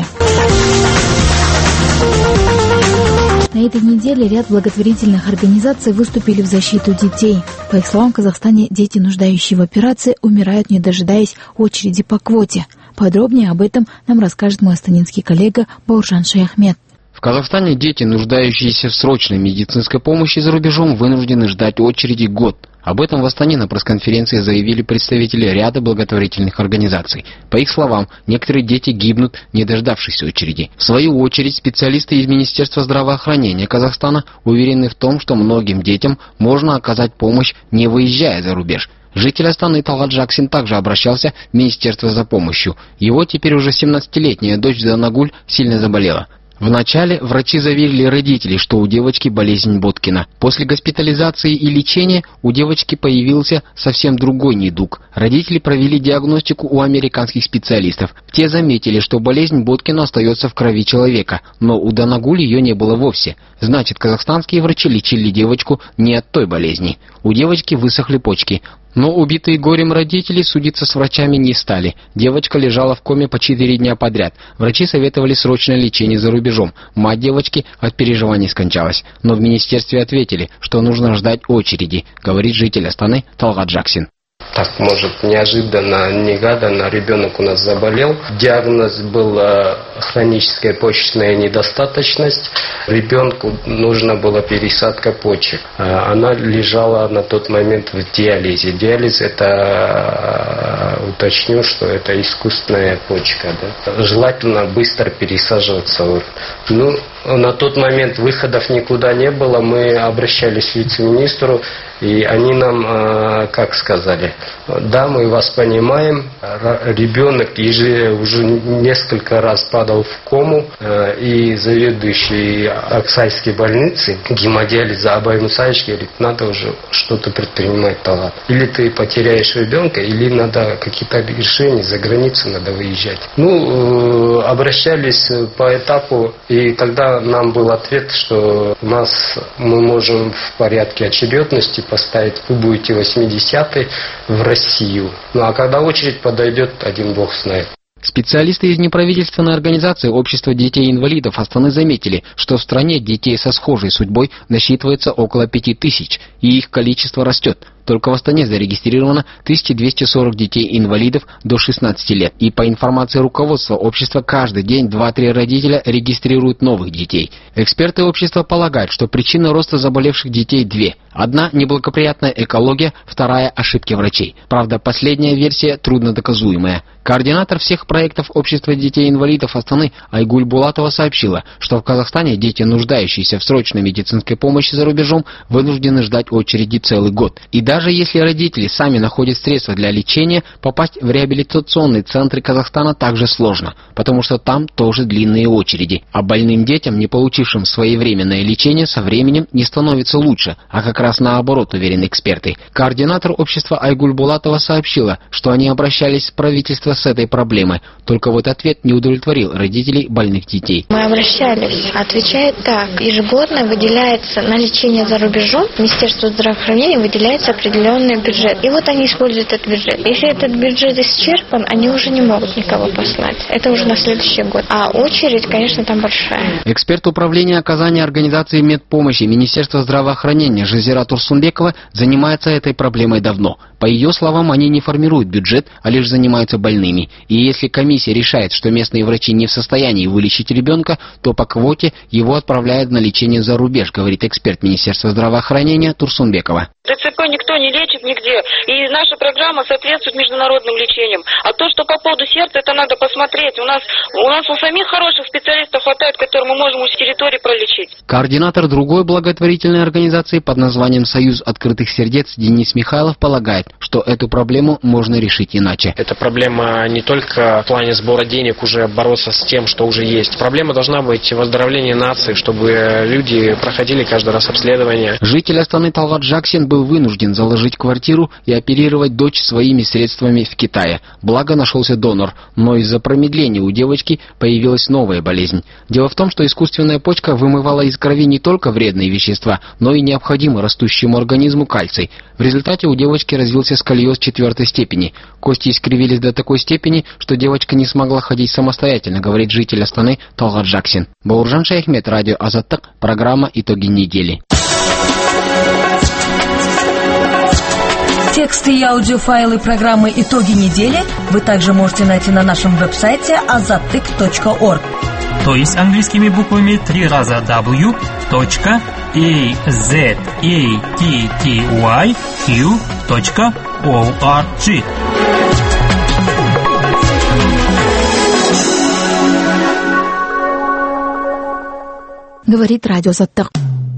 На этой неделе ряд благотворительных организаций выступили в защиту детей. По их словам, в Казахстане дети, нуждающие в операции, умирают, не дожидаясь очереди по квоте. Подробнее об этом нам расскажет мой астанинский коллега Бауржан Шаяхмед. В Казахстане дети, нуждающиеся в срочной медицинской помощи за рубежом, вынуждены ждать очереди год. Об этом в Астане на пресс-конференции заявили представители ряда благотворительных организаций. По их словам, некоторые дети гибнут, не дождавшись очереди. В свою очередь, специалисты из Министерства здравоохранения Казахстана уверены в том, что многим детям можно оказать помощь, не выезжая за рубеж. Житель Астаны Талгат Жаксин также обращался в Министерство за помощью. Его теперь уже семнадцатилетняя дочь Данагуль сильно заболела. Вначале врачи заверили родителей, что у девочки болезнь Боткина. После госпитализации и лечения у девочки появился совсем другой недуг. Родители провели диагностику у американских специалистов. Те заметили, что болезнь Боткина остается в крови человека, но у Данагуль ее не было вовсе. Значит, казахстанские врачи лечили девочку не от той болезни. У девочки высохли почки. Но убитые горем родители судиться с врачами не стали. Девочка лежала в коме по четыре дня подряд. Врачи советовали срочное лечение за рубежом. Мать девочки от переживаний скончалась. Но в министерстве ответили, что нужно ждать очереди, говорит житель Астаны Талгат Жаксин. Так, может, неожиданно, негаданно ребенок у нас заболел. Диагноз был хроническая почечная недостаточность. Ребенку нужно было пересадка почек. Она лежала на тот момент в диализе. Диализ — это, уточню, что это искусственная почка. Да? Желательно быстро пересаживаться. Ну, на тот момент выходов никуда не было. Мы обращались к вице-министру, и они нам, как сказали, да, мы вас понимаем, ребенок уже несколько раз падал в кому, и заведующий Аксайской больницы гемодиализа Абай Мусаевич говорит, надо уже что-то предпринимать, Талгат. Или ты потеряешь ребенка, или надо какие-то решения, за границу надо выезжать. Ну, обращались по этапу, и тогда нам был ответ, что нас мы можем в порядке очередности поставить, вы будете восьмидесятый в Россию. Ну а когда очередь подойдет, один бог знает. Специалисты из неправительственной организации Общества детей-инвалидов Астаны заметили, что в стране детей со схожей судьбой насчитывается около пяти тысяч, и их количество растет. Только в Астане зарегистрировано тысяча двести сорок детей-инвалидов до шестнадцати лет. И по информации руководства общества, каждый день два-три родителя регистрируют новых детей. Эксперты общества полагают, что причина роста заболевших детей две. Одна – неблагоприятная экология, вторая – ошибки врачей. Правда, последняя версия труднодоказуемая. Координатор всех проектов Общества детей-инвалидов Астаны Айгуль Булатова сообщила, что в Казахстане дети, нуждающиеся в срочной медицинской помощи за рубежом, вынуждены ждать очереди целый год. И даже если родители сами находят средства для лечения, попасть в реабилитационные центры Казахстана также сложно, потому что там тоже длинные очереди. А больным детям, не получившим своевременное лечение, со временем не становится лучше, а как раз наоборот, уверены эксперты. Координатор общества Айгуль Булатова сообщила, что они обращались в правительство с этой проблемой, только вот ответ не удовлетворил родителей больных детей. Мы обращались, отвечает так: ежегодно выделяется на лечение за рубежом, Министерство здравоохранения выделяется определенная определенный бюджет. И вот они используют этот бюджет. Если этот бюджет исчерпан, они уже не могут никого послать. Это уже на следующий год. А очередь, конечно, там большая. Эксперт управления оказания организации медпомощи Министерства здравоохранения Жазира Турсунбекова занимается этой проблемой давно. По ее словам, они не формируют бюджет, а лишь занимаются больными. И если комиссия решает, что местные врачи не в состоянии вылечить ребенка, то по квоте его отправляют на лечение за рубеж, говорит эксперт Министерства здравоохранения Турсунбекова. ДЦП никто не лечит нигде, и наша программа соответствует международным лечениям. А то, что по поводу сердца, это надо посмотреть. У нас у нас у самих хороших специалистов хватает, которые мы можем с территории пролечить. Координатор другой благотворительной организации под названием «Союз открытых сердец» Денис Михайлов полагает, что эту проблему можно решить иначе. Эта проблема не только в плане сбора денег уже бороться с тем, что уже есть. Проблема должна быть в оздоровлении нации, чтобы люди проходили каждый раз обследование. Житель Астаны Талгат Жаксин был вынужден заложить квартиру и оперировать дочь своими средствами в Китае. Благо нашелся донор, но из-за промедления у девочки появилась новая болезнь. Дело в том, что искусственная почка вымывала из крови не только вредные вещества, но и необходимый растущему организму кальций. В результате у девочки развился сколиоз четвертой степени. Кости искривились до такой степени, что девочка не смогла ходить самостоятельно, говорит житель Астаны Талгат Жаксин. Бауыржан Шайхмет, радио Азаттык, программа «Итоги недели». Тексты и аудиофайлы программы «Итоги недели» вы также можете найти на нашем веб-сайте азаттык точка орг. То есть английскими буквами три раза w точка a z a t t y q точка org. Говорит радио Азаттык.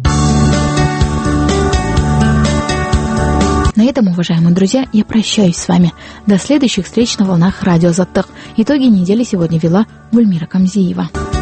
На этом, уважаемые друзья, я прощаюсь с вами. До следующих встреч на волнах радио Азаттык. Итоги недели сегодня вела Гульмира Камзиева.